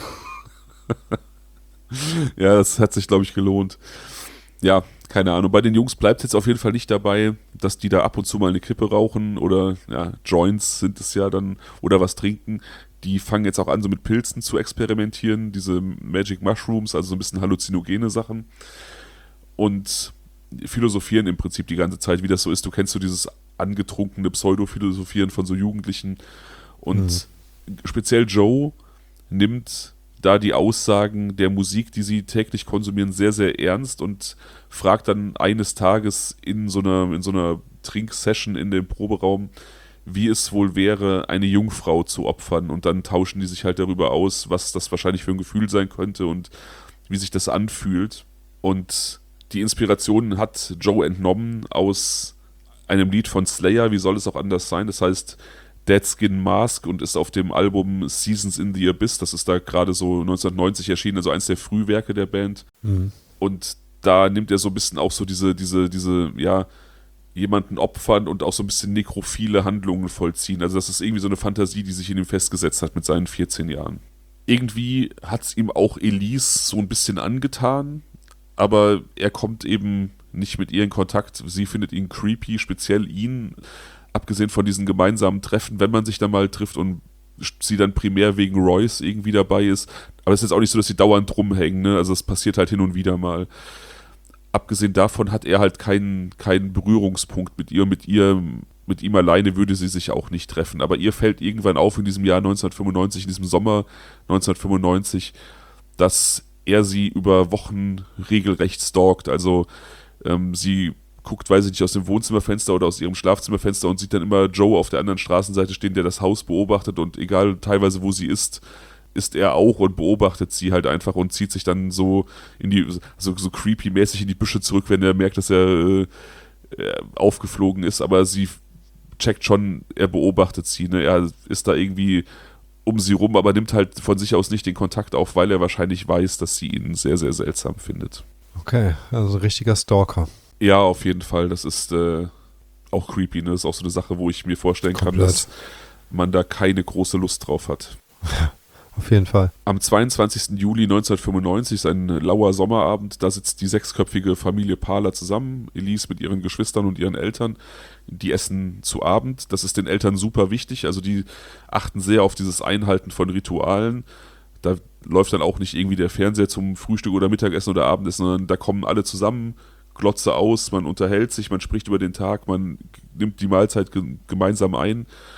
Ja, das hat sich, glaube ich, gelohnt. Ja, keine Ahnung. Bei den Jungs bleibt es jetzt auf jeden Fall nicht dabei, dass die da ab und zu mal eine Kippe rauchen oder ja, Joints sind es ja dann oder was trinken. Die fangen jetzt auch an, so mit Pilzen zu experimentieren, diese Magic Mushrooms, also so ein bisschen halluzinogene Sachen. Und philosophieren im Prinzip die ganze Zeit, wie das so ist. Du kennst so dieses angetrunkene Pseudo-Philosophieren von so Jugendlichen. Und speziell Joe nimmt da die Aussagen der Musik, die sie täglich konsumieren, sehr, sehr ernst und fragt dann eines Tages in so einer Trinksession in dem Proberaum, wie es wohl wäre, eine Jungfrau zu opfern. Und dann tauschen die sich halt darüber aus, was das wahrscheinlich für ein Gefühl sein könnte und wie sich das anfühlt. Und die Inspiration hat Joe entnommen aus einem Lied von Slayer, wie soll es auch anders sein? Das heißt Dead Skin Mask und ist auf dem Album Seasons in the Abyss, das ist da gerade so 1990 erschienen, also eins der Frühwerke der Band. Und da nimmt er so ein bisschen auch so diese, ja, jemanden opfern und auch so ein bisschen nekrophile Handlungen vollziehen. Also das ist irgendwie so eine Fantasie, die sich in ihm festgesetzt hat mit seinen 14 Jahren. Irgendwie hat es ihm auch Elise so ein bisschen angetan, aber er kommt eben nicht mit ihr in Kontakt. Sie findet ihn creepy, speziell ihn, abgesehen von diesen gemeinsamen Treffen, wenn man sich dann mal trifft und sie dann primär wegen Royce irgendwie dabei ist. Aber es ist jetzt auch nicht so, dass sie dauernd rumhängen, ne? Also es passiert halt hin und wieder mal. Abgesehen davon hat er halt keinen Berührungspunkt mit ihr. Mit ihm alleine würde sie sich auch nicht treffen. Aber ihr fällt irgendwann auf in diesem Jahr 1995, in diesem Sommer 1995, dass er sie über Wochen regelrecht stalkt. Also sie guckt, weiß ich nicht, aus dem Wohnzimmerfenster oder aus ihrem Schlafzimmerfenster und sieht dann immer Joe auf der anderen Straßenseite stehen, der das Haus beobachtet und egal teilweise, wo sie ist er auch und beobachtet sie halt einfach und zieht sich dann so so creepy-mäßig in die Büsche zurück, wenn er merkt, dass er aufgeflogen ist, aber sie checkt schon, er beobachtet sie, ne? Er ist da irgendwie um sie rum, aber nimmt halt von sich aus nicht den Kontakt auf, weil er wahrscheinlich weiß, dass sie ihn sehr, sehr seltsam findet. Okay, also richtiger Stalker. Ja, auf jeden Fall. Das ist auch creepy. Ne? Das ist auch so eine Sache, wo ich mir vorstellen kann, dass man da keine große Lust drauf hat. Auf jeden Fall. Am 22. Juli 1995 ist ein lauer Sommerabend. Da sitzt die 6-köpfige Familie Parler zusammen. Elise mit ihren Geschwistern und ihren Eltern. Die essen zu Abend. Das ist den Eltern super wichtig. Also die achten sehr auf dieses Einhalten von Ritualen. Da läuft dann auch nicht irgendwie der Fernseher zum Frühstück oder Mittagessen oder Abendessen, sondern da kommen alle zusammen, Glotze aus, man unterhält sich, man spricht über den Tag, man nimmt die Mahlzeit gemeinsam ein.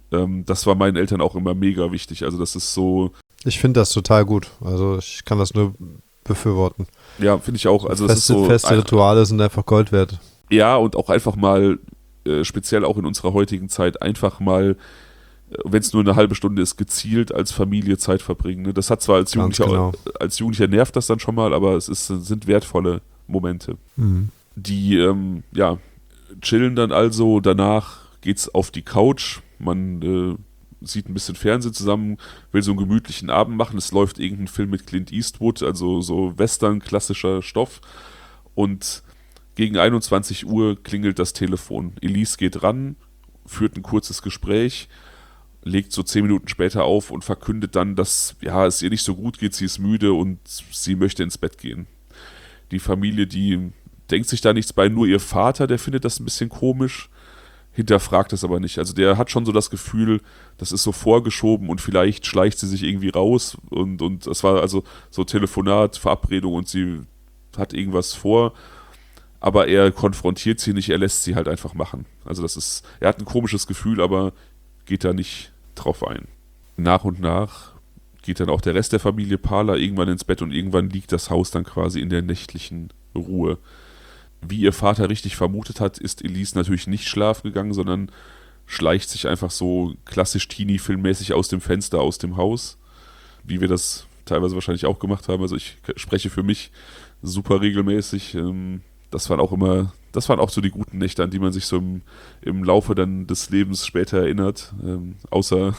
Das war meinen Eltern auch immer mega wichtig. Also das ist so... Ich finde das total gut. Also ich kann das nur befürworten. Ja, finde ich auch. Also das ist so feste Rituale sind einfach Gold wert. Ja, und auch einfach mal, speziell auch in unserer heutigen Zeit, einfach mal, wenn es nur eine halbe Stunde ist, gezielt als Familie Zeit verbringen. Ne? Das hat zwar als Jugendlicher nervt das dann schon mal, aber sind wertvolle Momente. Mhm. Die, chillen dann also, danach geht's auf die Couch, man sieht ein bisschen Fernsehen zusammen, will so einen gemütlichen Abend machen, es läuft irgendein Film mit Clint Eastwood, also so Western, klassischer Stoff, und gegen 21 Uhr klingelt das Telefon. Elise geht ran, führt ein kurzes Gespräch, legt so 10 Minuten später auf und verkündet dann, dass es ihr nicht so gut geht, sie ist müde und sie möchte ins Bett gehen. Die Familie, die denkt sich da nichts bei, nur ihr Vater, der findet das ein bisschen komisch, hinterfragt es aber nicht. Also der hat schon so das Gefühl, das ist so vorgeschoben und vielleicht schleicht sie sich irgendwie raus und es war also so Telefonat, Verabredung und sie hat irgendwas vor, aber er konfrontiert sie nicht, er lässt sie halt einfach machen. Also er hat ein komisches Gefühl, aber geht da nicht drauf ein. Nach und nach geht dann auch der Rest der Familie Parler irgendwann ins Bett und irgendwann liegt das Haus dann quasi in der nächtlichen Ruhe. Wie ihr Vater richtig vermutet hat, ist Elise natürlich nicht schlafen gegangen, sondern schleicht sich einfach so klassisch Teenie-Filmmäßig aus dem Fenster, aus dem Haus, wie wir das teilweise wahrscheinlich auch gemacht haben. Also ich spreche für mich super regelmäßig. Das waren auch so die guten Nächte, an die man sich so im Laufe dann des Lebens später erinnert. Außer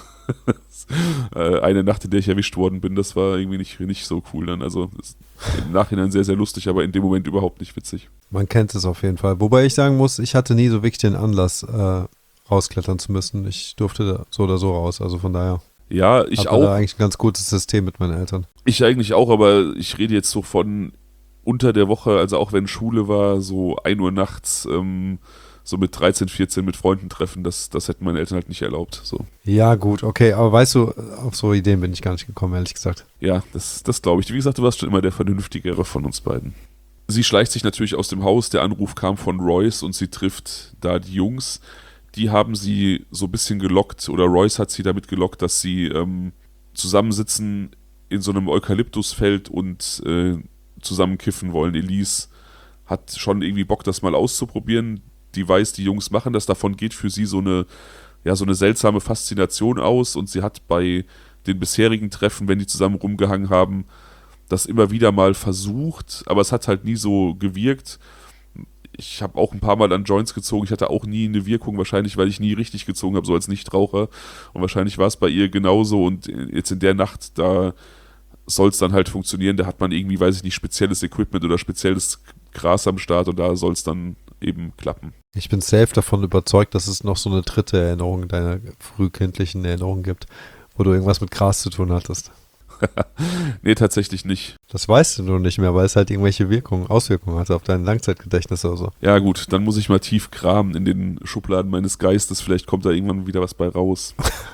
eine Nacht, in der ich erwischt worden bin, das war irgendwie nicht so cool dann. Also im Nachhinein sehr, sehr lustig, aber in dem Moment überhaupt nicht witzig. Man kennt es auf jeden Fall. Wobei ich sagen muss, ich hatte nie so wirklich den Anlass, rausklettern zu müssen. Ich durfte da so oder so raus, also von daher. Ja, ich hatte auch. Da eigentlich ein ganz gutes System mit meinen Eltern. Ich eigentlich auch, aber ich rede jetzt so von unter der Woche, also auch wenn Schule war, so 1 Uhr nachts, so mit 13, 14 mit Freunden treffen, das hätten meine Eltern halt nicht erlaubt. So. Ja, gut, okay, aber weißt du, auf so Ideen bin ich gar nicht gekommen, ehrlich gesagt. Ja, das glaube ich. Wie gesagt, du warst schon immer der Vernünftigere von uns beiden. Sie schleicht sich natürlich aus dem Haus, der Anruf kam von Royce und sie trifft da die Jungs. Die haben sie so ein bisschen gelockt, oder Royce hat sie damit gelockt, dass sie zusammensitzen in so einem Eukalyptusfeld und zusammen kiffen wollen. Elise hat schon irgendwie Bock, das mal auszuprobieren. Die weiß, die Jungs machen das. Davon geht für sie so eine seltsame Faszination aus. Und sie hat bei den bisherigen Treffen, wenn die zusammen rumgehangen haben, das immer wieder mal versucht. Aber es hat halt nie so gewirkt. Ich habe auch ein paar Mal an Joints gezogen. Ich hatte auch nie eine Wirkung, wahrscheinlich, weil ich nie richtig gezogen habe, so als Nichtraucher. Und wahrscheinlich war es bei ihr genauso. Und jetzt in der Nacht, da soll es dann halt funktionieren. Da hat man irgendwie, weiß ich nicht, spezielles Equipment oder spezielles Gras am Start und da soll es dann eben klappen. Ich bin safe davon überzeugt, dass es noch so eine dritte Erinnerung deiner frühkindlichen Erinnerung gibt, wo du irgendwas mit Gras zu tun hattest. Nee, tatsächlich nicht. Das weißt du nur nicht mehr, weil es halt irgendwelche Auswirkungen hatte auf dein Langzeitgedächtnis oder so. Ja gut, dann muss ich mal tief kramen in den Schubladen meines Geistes. Vielleicht kommt da irgendwann wieder was bei raus.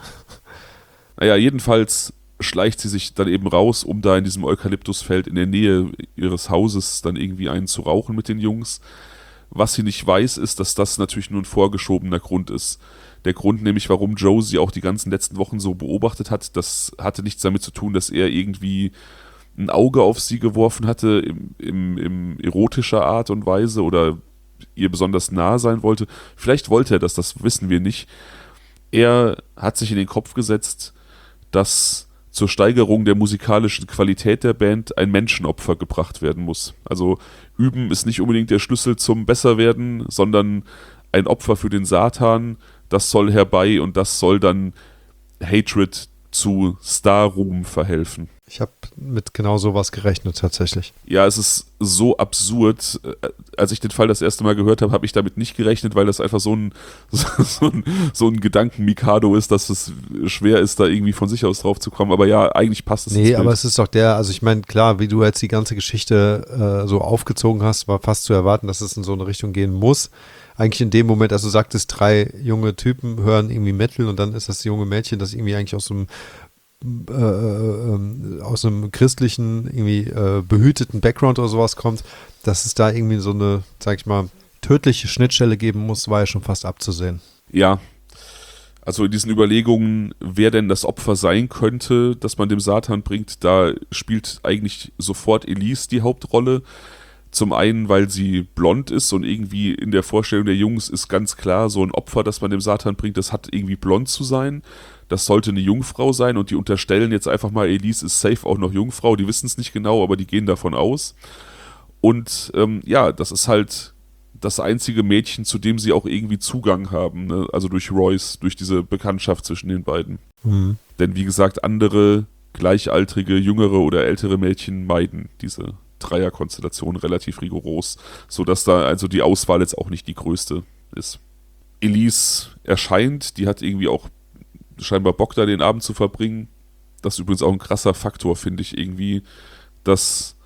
Naja, jedenfalls schleicht sie sich dann eben raus, um da in diesem Eukalyptusfeld in der Nähe ihres Hauses dann irgendwie einen zu rauchen mit den Jungs. Was sie nicht weiß, ist, dass das natürlich nur ein vorgeschobener Grund ist. Der Grund nämlich, warum Joe sie auch die ganzen letzten Wochen so beobachtet hat, das hatte nichts damit zu tun, dass er irgendwie ein Auge auf sie geworfen hatte im erotischer Art und Weise oder ihr besonders nah sein wollte. Vielleicht wollte er das wissen wir nicht. Er hat sich in den Kopf gesetzt, dass zur Steigerung der musikalischen Qualität der Band ein Menschenopfer gebracht werden muss. Also üben ist nicht unbedingt der Schlüssel zum Besserwerden, sondern ein Opfer für den Satan, das soll herbei und das soll dann Hatred zu Star-Ruhm verhelfen. Ich habe mit genau sowas gerechnet tatsächlich. Ja, es ist so absurd. Als ich den Fall das erste Mal gehört habe, habe ich damit nicht gerechnet, weil das einfach so ein Gedanken-Mikado ist, dass es schwer ist, da irgendwie von sich aus drauf zu kommen. Aber ja, eigentlich passt es. Nee, aber es ist doch also ich meine, klar, wie du jetzt die ganze Geschichte so aufgezogen hast, war fast zu erwarten, dass es in so eine Richtung gehen muss. Eigentlich in dem Moment, also du sagtest, 3 junge Typen hören irgendwie Metal und dann ist das junge Mädchen, das irgendwie eigentlich aus einem christlichen, irgendwie behüteten Background oder sowas kommt, dass es da irgendwie so eine, sag ich mal, tödliche Schnittstelle geben muss, war ja schon fast abzusehen. Ja, Also in diesen Überlegungen, wer denn das Opfer sein könnte, das man dem Satan bringt, da spielt eigentlich sofort Elise die Hauptrolle. Zum einen, weil sie blond ist und irgendwie in der Vorstellung der Jungs ist ganz klar, so ein Opfer, das man dem Satan bringt, das hat irgendwie blond zu sein. Das sollte eine Jungfrau sein und die unterstellen jetzt einfach mal, Elise ist safe auch noch Jungfrau. Die wissen es nicht genau, aber die gehen davon aus. Und ja, das ist halt das einzige Mädchen, zu dem sie auch irgendwie Zugang haben. Ne? Also durch Royce, durch diese Bekanntschaft zwischen den beiden. Mhm. Denn wie gesagt, andere gleichaltrige, jüngere oder ältere Mädchen meiden diese Dreierkonstellation relativ rigoros, sodass da also die Auswahl jetzt auch nicht die größte ist. Elise erscheint, die hat irgendwie auch scheinbar Bock, da den Abend zu verbringen. Das ist übrigens auch ein krasser Faktor, finde ich irgendwie, dass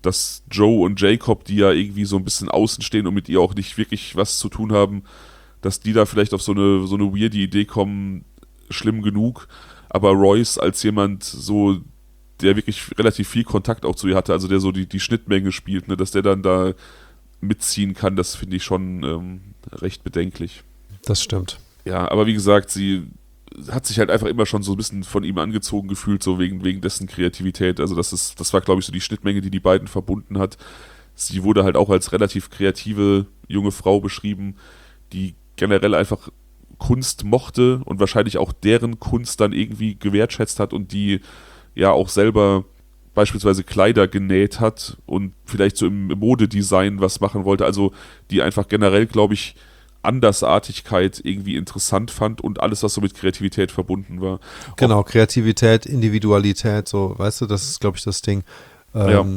Joe und Jacob, die ja irgendwie so ein bisschen außen stehen und mit ihr auch nicht wirklich was zu tun haben, dass die da vielleicht auf so eine weirde Idee kommen, schlimm genug, aber Royce als jemand so, der wirklich relativ viel Kontakt auch zu ihr hatte, also der so die Schnittmenge spielt, ne, dass der dann da mitziehen kann, das finde ich schon recht bedenklich. Das stimmt. Ja, aber wie gesagt, sie hat sich halt einfach immer schon so ein bisschen von ihm angezogen gefühlt, so wegen dessen Kreativität. Also das war, glaube ich, so die Schnittmenge, die beiden verbunden hat. Sie wurde halt auch als relativ kreative junge Frau beschrieben, die generell einfach Kunst mochte und wahrscheinlich auch deren Kunst dann irgendwie gewertschätzt hat und die ja auch selber beispielsweise Kleider genäht hat und vielleicht so im Modedesign was machen wollte. Also die einfach generell, glaube ich, Andersartigkeit irgendwie interessant fand und alles, was so mit Kreativität verbunden war. Genau, Kreativität, Individualität, so, weißt du, das ist, glaube ich, das Ding. Ja.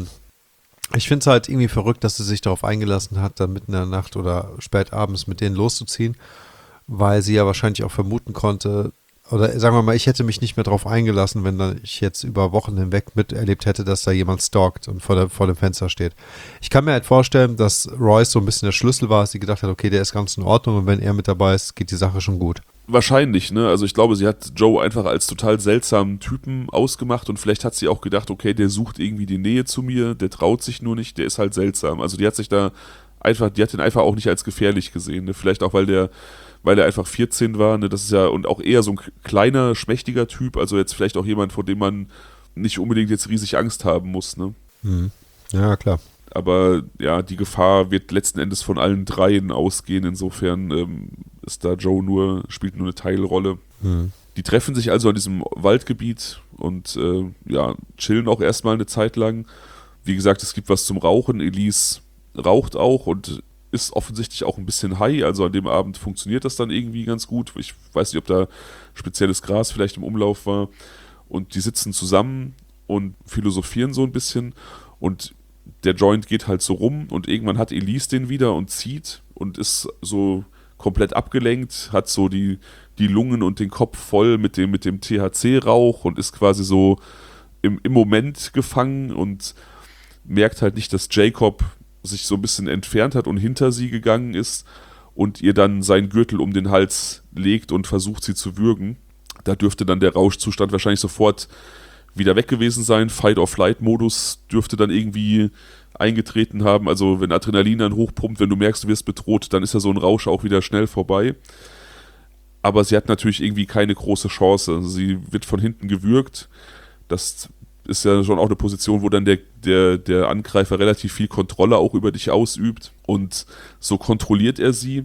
Ich finde es halt irgendwie verrückt, dass sie sich darauf eingelassen hat, dann mitten in der Nacht oder spät abends mit denen loszuziehen, weil sie ja wahrscheinlich auch vermuten konnte, oder sagen wir mal, ich hätte mich nicht mehr darauf eingelassen, wenn dann ich jetzt über Wochen hinweg miterlebt hätte, dass da jemand stalkt und vor dem Fenster steht. Ich kann mir halt vorstellen, dass Royce so ein bisschen der Schlüssel war, dass sie gedacht hat, okay, der ist ganz in Ordnung und wenn er mit dabei ist, geht die Sache schon gut. Wahrscheinlich, ne? Also ich glaube, sie hat Joe einfach als total seltsamen Typen ausgemacht und vielleicht hat sie auch gedacht, okay, der sucht irgendwie die Nähe zu mir, der traut sich nur nicht, der ist halt seltsam. Also die hat den einfach auch nicht als gefährlich gesehen, ne? Vielleicht auch, weil er einfach 14 war, ne? Das ist ja, und auch eher so ein kleiner, schmächtiger Typ, also jetzt vielleicht auch jemand, vor dem man nicht unbedingt jetzt riesig Angst haben muss, ne? Mhm. Ja, klar. Aber ja, die Gefahr wird letzten Endes von allen dreien ausgehen, insofern ist da Joe spielt nur eine Teilrolle. Mhm. Die treffen sich also an diesem Waldgebiet und ja, chillen auch erstmal eine Zeit lang. Wie gesagt, es gibt was zum Rauchen, Elise raucht auch und ist offensichtlich auch ein bisschen high, also an dem Abend funktioniert das dann irgendwie ganz gut. Ich weiß nicht, ob da spezielles Gras vielleicht im Umlauf war. Und die sitzen zusammen und philosophieren so ein bisschen und der Joint geht halt so rum und irgendwann hat Elise den wieder und zieht und ist so komplett abgelenkt, hat so die Lungen und den Kopf voll mit dem THC-Rauch und ist quasi so im Moment gefangen und merkt halt nicht, dass Jacob sich so ein bisschen entfernt hat und hinter sie gegangen ist und ihr dann seinen Gürtel um den Hals legt und versucht, sie zu würgen. Da dürfte dann der Rauschzustand wahrscheinlich sofort wieder weg gewesen sein. Fight-or-Flight-Modus dürfte dann irgendwie eingetreten haben. Also wenn Adrenalin dann hochpumpt, wenn du merkst, du wirst bedroht, dann ist ja so ein Rausch auch wieder schnell vorbei. Aber sie hat natürlich irgendwie keine große Chance. Also sie wird von hinten gewürgt. Das ist ja schon auch eine Position, wo dann der Angreifer relativ viel Kontrolle auch über dich ausübt. Und so kontrolliert er sie.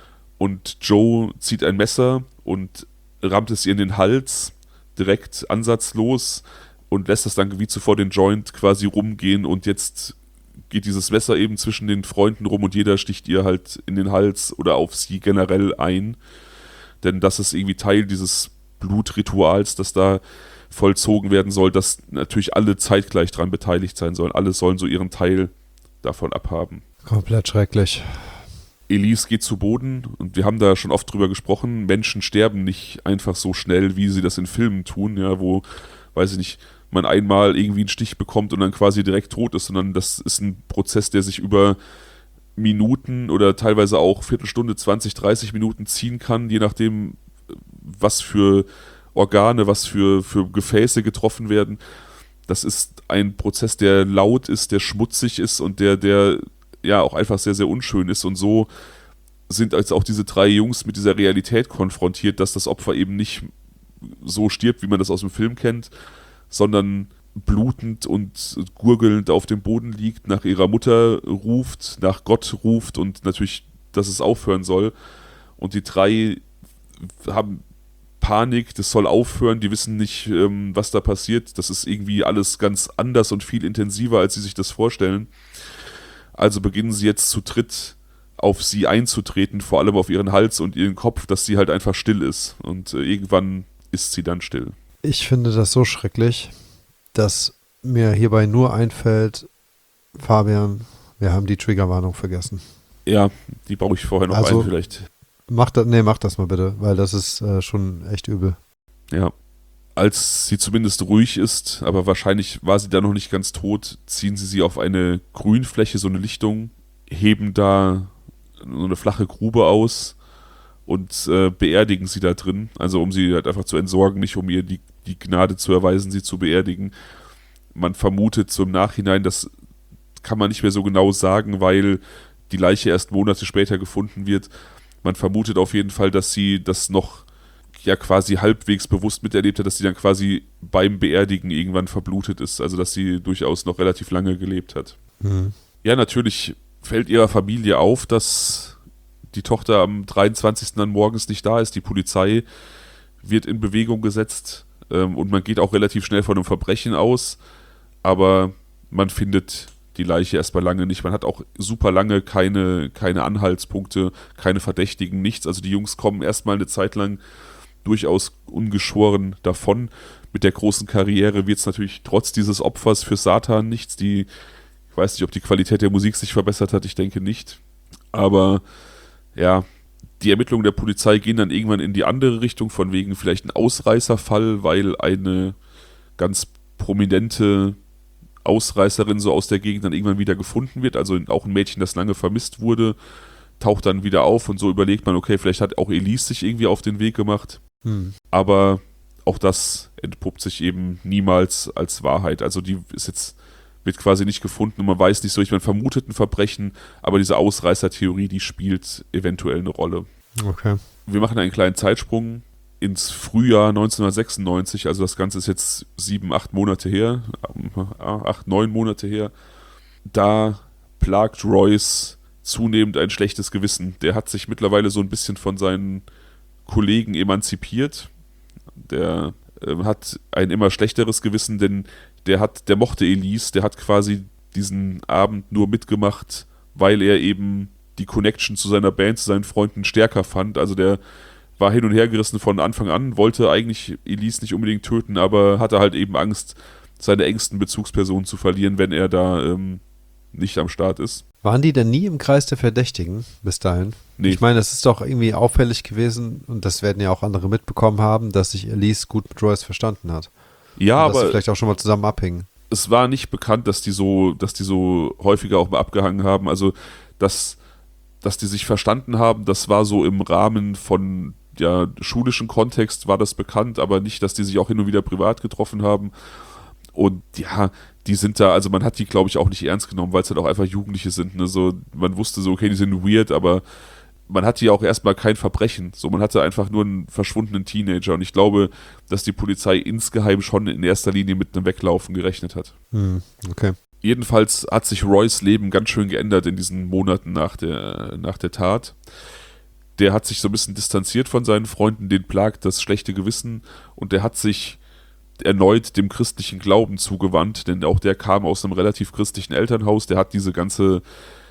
Und Joe zieht ein Messer und rammt es ihr in den Hals, direkt ansatzlos, und lässt das dann wie zuvor den Joint quasi rumgehen. Und jetzt geht dieses Messer eben zwischen den Freunden rum und jeder sticht ihr halt in den Hals oder auf sie generell ein. Denn das ist irgendwie Teil dieses Blutrituals, das da vollzogen werden soll, dass natürlich alle zeitgleich dran beteiligt sein sollen. Alle sollen so ihren Teil davon abhaben. Komplett schrecklich. Elise geht zu Boden und wir haben da schon oft drüber gesprochen, Menschen sterben nicht einfach so schnell, wie sie das in Filmen tun, ja, wo, weiß ich nicht, man einmal irgendwie einen Stich bekommt und dann quasi direkt tot ist, sondern das ist ein Prozess, der sich über Minuten oder teilweise auch Viertelstunde, 20, 30 Minuten ziehen kann, je nachdem, was für Organe, was für Gefäße getroffen werden. Das ist ein Prozess, der laut ist, der schmutzig ist und der ja auch einfach sehr, sehr unschön ist. Und so sind als auch diese 3 Jungs mit dieser Realität konfrontiert, dass das Opfer eben nicht so stirbt, wie man das aus dem Film kennt, sondern blutend und gurgelnd auf dem Boden liegt, nach ihrer Mutter ruft, nach Gott ruft und natürlich, dass es aufhören soll. Und die 3 haben Panik, das soll aufhören, die wissen nicht, was da passiert. Das ist irgendwie alles ganz anders und viel intensiver, als sie sich das vorstellen. Also beginnen sie jetzt zu dritt auf sie einzutreten, vor allem auf ihren Hals und ihren Kopf, dass sie halt einfach still ist. Und irgendwann ist sie dann still. Ich finde das so schrecklich, dass mir hierbei nur einfällt, Fabian, wir haben die Triggerwarnung vergessen. Ja, die baue ich vorher noch Also, ein vielleicht. Mach das mal bitte, weil das ist schon echt übel. Ja. Als sie zumindest ruhig ist, aber wahrscheinlich war sie da noch nicht ganz tot, ziehen sie auf eine Grünfläche, so eine Lichtung, heben da so eine flache Grube aus und beerdigen sie da drin. Also um sie halt einfach zu entsorgen, nicht um ihr die Gnade zu erweisen, sie zu beerdigen. Man vermutet so im Nachhinein, das kann man nicht mehr so genau sagen, weil die Leiche erst Monate später gefunden wird. Man vermutet auf jeden Fall, dass sie das noch ja quasi halbwegs bewusst miterlebt hat, dass sie dann quasi beim Beerdigen irgendwann verblutet ist. Also dass sie durchaus noch relativ lange gelebt hat. Mhm. Ja, natürlich fällt ihrer Familie auf, dass die Tochter am 23. dann morgens nicht da ist. Die Polizei wird in Bewegung gesetzt und man geht auch relativ schnell von einem Verbrechen aus, aber man findet die Leiche erstmal lange nicht. Man hat auch super lange keine Anhaltspunkte, keine Verdächtigen, nichts. Also die Jungs kommen erstmal eine Zeit lang durchaus ungeschoren davon. Mit der großen Karriere wird es natürlich trotz dieses Opfers für Satan nichts. Ich weiß nicht, ob die Qualität der Musik sich verbessert hat, ich denke nicht. Aber ja, die Ermittlungen der Polizei gehen dann irgendwann in die andere Richtung, von wegen vielleicht ein Ausreißerfall, weil eine ganz prominente Ausreißerin so aus der Gegend dann irgendwann wieder gefunden wird. Also auch ein Mädchen, das lange vermisst wurde, taucht dann wieder auf und so überlegt man, okay, vielleicht hat auch Elise sich irgendwie auf den Weg gemacht. Aber auch das entpuppt sich eben niemals als Wahrheit. Also die wird quasi nicht gefunden und man weiß nicht so richtig, man vermutet ein Verbrechen, aber diese Ausreißer-Theorie, die spielt eventuell eine Rolle. Okay. Wir machen einen kleinen Zeitsprung ins Frühjahr 1996, also das Ganze ist jetzt 7-8 Monate her, 8-9 Monate her. Da plagt Royce zunehmend ein schlechtes Gewissen. Der hat sich mittlerweile so ein bisschen von seinen Kollegen emanzipiert. Der hat ein immer schlechteres Gewissen, denn der mochte Elise, der hat quasi diesen Abend nur mitgemacht, weil er eben die Connection zu seiner Band, zu seinen Freunden stärker fand. Also der war hin und her gerissen von Anfang an, wollte eigentlich Elise nicht unbedingt töten, aber hatte halt eben Angst, seine engsten Bezugspersonen zu verlieren, wenn er da nicht am Start ist. Waren die denn nie im Kreis der Verdächtigen bis dahin? Nee. Ich meine, es ist doch irgendwie auffällig gewesen, und das werden ja auch andere mitbekommen haben, dass sich Elise gut mit Royce verstanden hat. Ja, und dass aber sie vielleicht auch schon mal zusammen abhingen. Es war nicht bekannt, dass die so häufiger auch mal abgehangen haben. Also, dass die sich verstanden haben, das war so im Rahmen von schulischen Kontext war das bekannt, aber nicht, dass die sich auch hin und wieder privat getroffen haben. Und ja, die sind da, also man hat die, glaube ich, auch nicht ernst genommen, weil es halt auch einfach Jugendliche sind. Ne? So, man wusste so, okay, die sind weird, aber man hatte ja auch erstmal kein Verbrechen. So, man hatte einfach nur einen verschwundenen Teenager. Und ich glaube, dass die Polizei insgeheim schon in erster Linie mit einem Weglaufen gerechnet hat. Okay. Jedenfalls hat sich Roys Leben ganz schön geändert in diesen Monaten nach der Tat. Der hat sich so ein bisschen distanziert von seinen Freunden, den plagt das schlechte Gewissen und der hat sich erneut dem christlichen Glauben zugewandt, denn auch der kam aus einem relativ christlichen Elternhaus, der hat diese ganze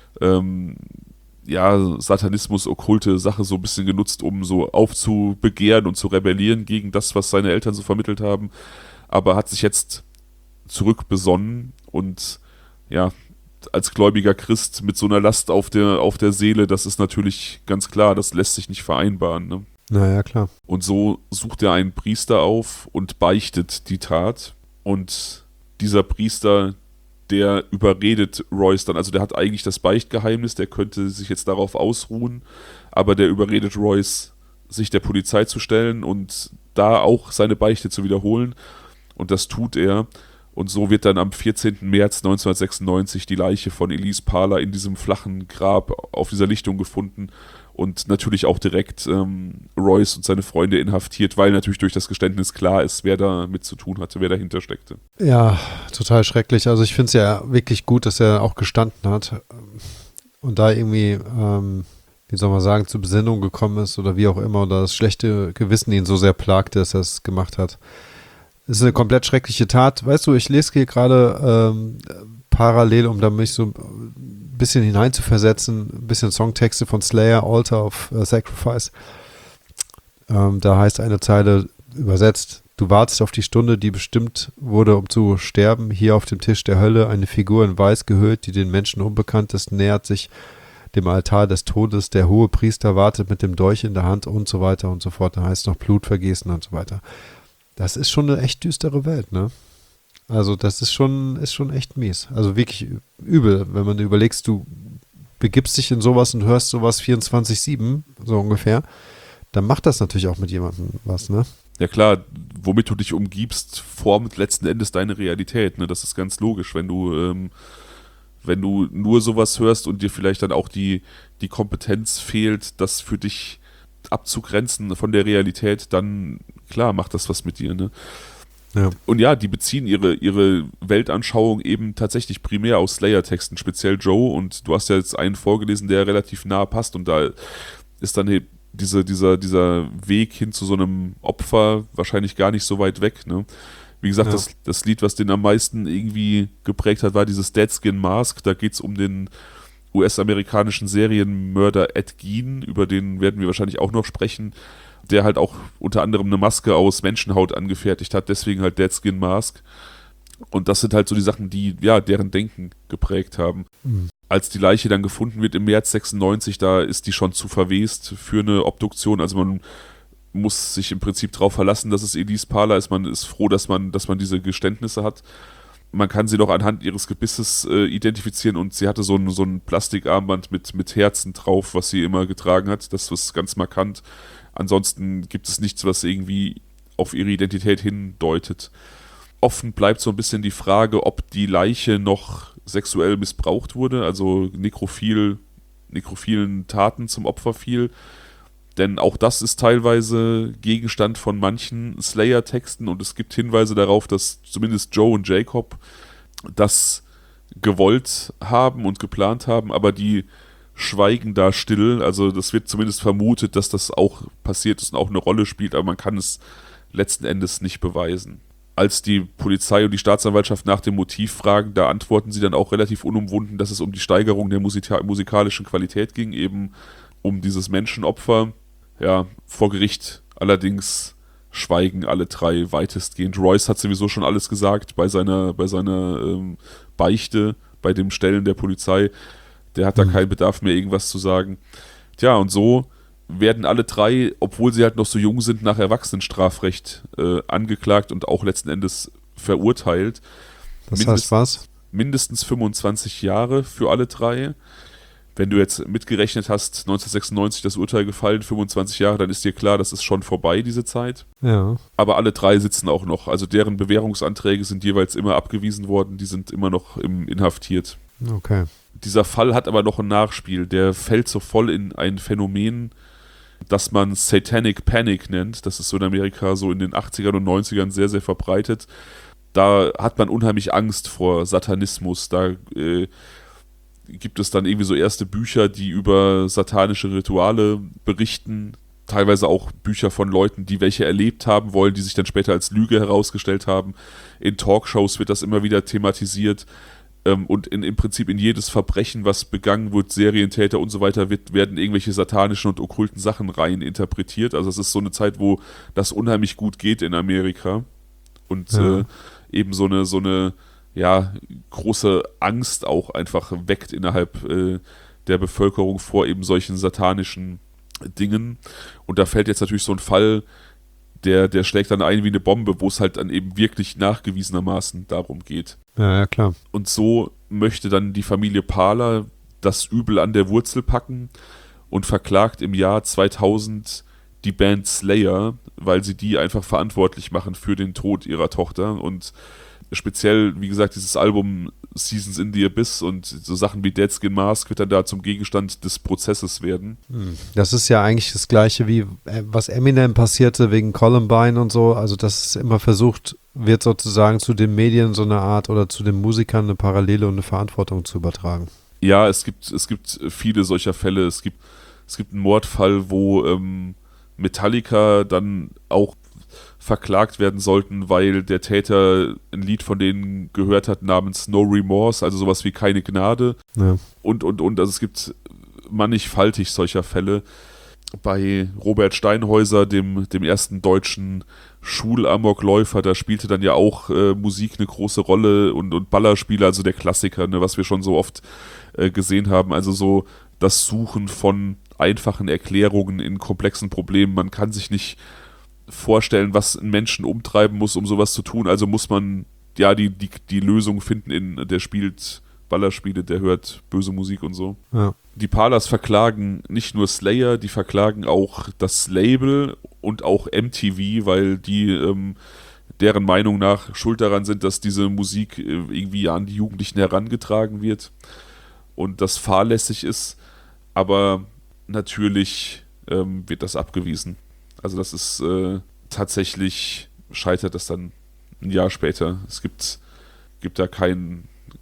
Satanismus, okkulte Sache so ein bisschen genutzt, um so aufzubegehren und zu rebellieren gegen das, was seine Eltern so vermittelt haben, aber hat sich jetzt zurückbesonnen und ja, als gläubiger Christ mit so einer Last auf der Seele, das ist natürlich ganz klar, das lässt sich nicht vereinbaren. Ne? Naja, klar. Und so sucht er einen Priester auf und beichtet die Tat. Und dieser Priester, der überredet Royce dann, also der hat eigentlich das Beichtgeheimnis, der könnte sich jetzt darauf ausruhen, aber der überredet Royce, sich der Polizei zu stellen und da auch seine Beichte zu wiederholen. Und das tut er. Und so wird dann am 14. März 1996 die Leiche von Elise Parler in diesem flachen Grab auf dieser Lichtung gefunden und natürlich auch direkt Royce und seine Freunde inhaftiert, weil natürlich durch das Geständnis klar ist, wer da mit zu tun hatte, wer dahinter steckte. Ja, total schrecklich. Also ich finde es ja wirklich gut, dass er auch gestanden hat und da irgendwie, wie soll man sagen, zur Besinnung gekommen ist oder wie auch immer, oder das schlechte Gewissen ihn so sehr plagte, dass er es gemacht hat. Es ist eine komplett schreckliche Tat. Weißt du, ich lese hier gerade parallel, um da mich so ein bisschen hineinzuversetzen, ein bisschen Songtexte von Slayer, Altar of Sacrifice. Da heißt eine Zeile übersetzt: Du wartest auf die Stunde, die bestimmt wurde, um zu sterben. Hier auf dem Tisch der Hölle eine Figur in Weiß gehüllt, die den Menschen unbekannt ist, nähert sich dem Altar des Todes. Der hohe Priester wartet mit dem Dolch in der Hand und so weiter und so fort. Da heißt noch Blutvergießen und so weiter. Das ist schon eine echt düstere Welt, ne? Also das ist schon echt mies. Also wirklich übel, wenn man überlegst, du begibst dich in sowas und hörst sowas 24/7, so ungefähr, dann macht das natürlich auch mit jemandem was, ne? Ja klar, womit du dich umgibst, formt letzten Endes deine Realität, ne? Das ist ganz logisch, wenn du nur sowas hörst und dir vielleicht dann auch die Kompetenz fehlt, das für dich abzugrenzen von der Realität, dann klar macht das was mit dir, ne? Ja. Und ja, die beziehen ihre Weltanschauung eben tatsächlich primär aus Slayer-Texten, speziell Joe, und du hast ja jetzt einen vorgelesen, der relativ nah passt, und da ist dann eben dieser Weg hin zu so einem Opfer wahrscheinlich gar nicht so weit weg, ne? Wie gesagt, Ja. das Lied, was den am meisten irgendwie geprägt hat, war dieses Deadskin Mask. Da geht es um den US-amerikanischen Serienmörder Ed Gein, über den werden wir wahrscheinlich auch noch sprechen, der halt auch unter anderem eine Maske aus Menschenhaut angefertigt hat, deswegen halt Deadskin Mask. Und das sind halt so die Sachen, die, ja, deren Denken geprägt haben. Mhm. Als die Leiche dann gefunden wird im März 96, da ist die schon zu verwest für eine Obduktion. Also man muss sich im Prinzip darauf verlassen, dass es Elise Parler ist. Man ist froh, dass man diese Geständnisse hat. Man kann sie noch anhand ihres Gebisses identifizieren, und sie hatte so ein Plastikarmband mit Herzen drauf, was sie immer getragen hat. Das ist ganz markant. Ansonsten gibt es nichts, was irgendwie auf ihre Identität hindeutet. Offen bleibt so ein bisschen die Frage, ob die Leiche noch sexuell missbraucht wurde, also nekrophilen Taten zum Opfer fiel. Denn auch das ist teilweise Gegenstand von manchen Slayer-Texten, und es gibt Hinweise darauf, dass zumindest Joe und Jacob das gewollt haben und geplant haben, aber die schweigen da still. Also das wird zumindest vermutet, dass das auch passiert ist und auch eine Rolle spielt, aber man kann es letzten Endes nicht beweisen. Als die Polizei und die Staatsanwaltschaft nach dem Motiv fragen, da antworten sie dann auch relativ unumwunden, dass es um die Steigerung der musikalischen Qualität ging, eben um dieses Menschenopfer. Ja, vor Gericht allerdings schweigen alle drei weitestgehend. Royce hat sowieso schon alles gesagt bei seiner Beichte, bei dem Stellen der Polizei. Der hat da keinen Bedarf mehr, irgendwas zu sagen. Tja, und so werden alle drei, obwohl sie halt noch so jung sind, nach Erwachsenenstrafrecht angeklagt und auch letzten Endes verurteilt. Das heißt was? Mindestens 25 Jahre für alle drei. Wenn du jetzt mitgerechnet hast, 1996 das Urteil gefallen, 25 Jahre, dann ist dir klar, das ist schon vorbei, diese Zeit. Ja. Aber alle drei sitzen auch noch. Also deren Bewährungsanträge sind jeweils immer abgewiesen worden, die sind immer noch inhaftiert. Okay. Dieser Fall hat aber noch ein Nachspiel. Der fällt so voll in ein Phänomen, das man Satanic Panic nennt. Das ist so in Amerika so in den 80ern und 90ern sehr, sehr verbreitet. Da hat man unheimlich Angst vor Satanismus. Da gibt es dann irgendwie so erste Bücher, die über satanische Rituale berichten. Teilweise auch Bücher von Leuten, die welche erlebt haben wollen, die sich dann später als Lüge herausgestellt haben. In Talkshows wird das immer wieder thematisiert. Und im Prinzip in jedes Verbrechen, was begangen wird, Serientäter und so weiter, werden irgendwelche satanischen und okkulten Sachen rein interpretiert. Also es ist so eine Zeit, wo das unheimlich gut geht in Amerika. Und eben so eine ja, große Angst auch einfach weckt innerhalb der Bevölkerung vor eben solchen satanischen Dingen. Und da fällt jetzt natürlich so ein Fall, der schlägt dann ein wie eine Bombe, wo es halt dann eben wirklich nachgewiesenermaßen darum geht. Ja, klar. Und so möchte dann die Familie Parler das Übel an der Wurzel packen und verklagt im Jahr 2000 die Band Slayer, weil sie die einfach verantwortlich machen für den Tod ihrer Tochter. Und speziell, wie gesagt, dieses Album Seasons in the Abyss und so Sachen wie Dead Skin Mask wird dann da zum Gegenstand des Prozesses werden. Das ist ja eigentlich das Gleiche wie was Eminem passierte wegen Columbine und so, also dass es immer versucht wird sozusagen zu den Medien so eine Art oder zu den Musikern eine Parallele und eine Verantwortung zu übertragen. Ja, es gibt viele solcher Fälle. Es gibt einen Mordfall, wo Metallica dann auch verklagt werden sollten, weil der Täter ein Lied von denen gehört hat namens No Remorse, also sowas wie Keine Gnade. Ja. Und. Also es gibt mannigfaltig solcher Fälle. Bei Robert Steinhäuser, dem ersten deutschen Schulamokläufer, da spielte dann ja auch Musik eine große Rolle und Ballerspiele, also der Klassiker, ne, was wir schon so oft gesehen haben. Also so das Suchen von einfachen Erklärungen in komplexen Problemen. Man kann sich nicht vorstellen, was einen Menschen umtreiben muss, um sowas zu tun. Also muss man ja die Lösung finden der spielt Ballerspiele, der hört böse Musik und so. Ja. Die Palas verklagen nicht nur Slayer, die verklagen auch das Label und auch MTV, weil die deren Meinung nach schuld daran sind, dass diese Musik irgendwie an die Jugendlichen herangetragen wird und das fahrlässig ist. Aber natürlich wird das abgewiesen. Also das ist tatsächlich, scheitert das dann ein Jahr später. Es gibt da keine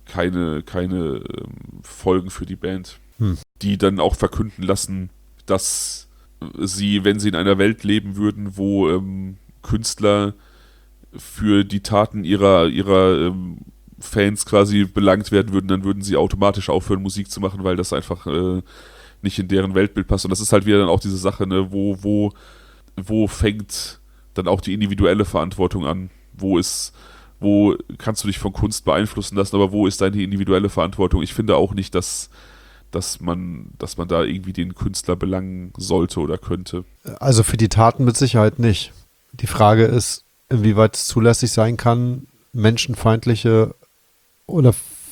Folgen für die Band, die dann auch verkünden lassen, dass sie, wenn sie in einer Welt leben würden, wo Künstler für die Taten ihrer Fans quasi belangt werden würden, dann würden sie automatisch aufhören, Musik zu machen, weil das einfach nicht in deren Weltbild passt. Und das ist halt wieder dann auch diese Sache, ne, wo fängt dann auch die individuelle Verantwortung an? Wo kannst du dich von Kunst beeinflussen lassen, aber wo ist deine individuelle Verantwortung? Ich finde auch nicht, dass man da irgendwie den Künstler belangen sollte oder könnte. Also für die Taten mit Sicherheit nicht. Die Frage ist, inwieweit es zulässig sein kann, menschenfeindliche oder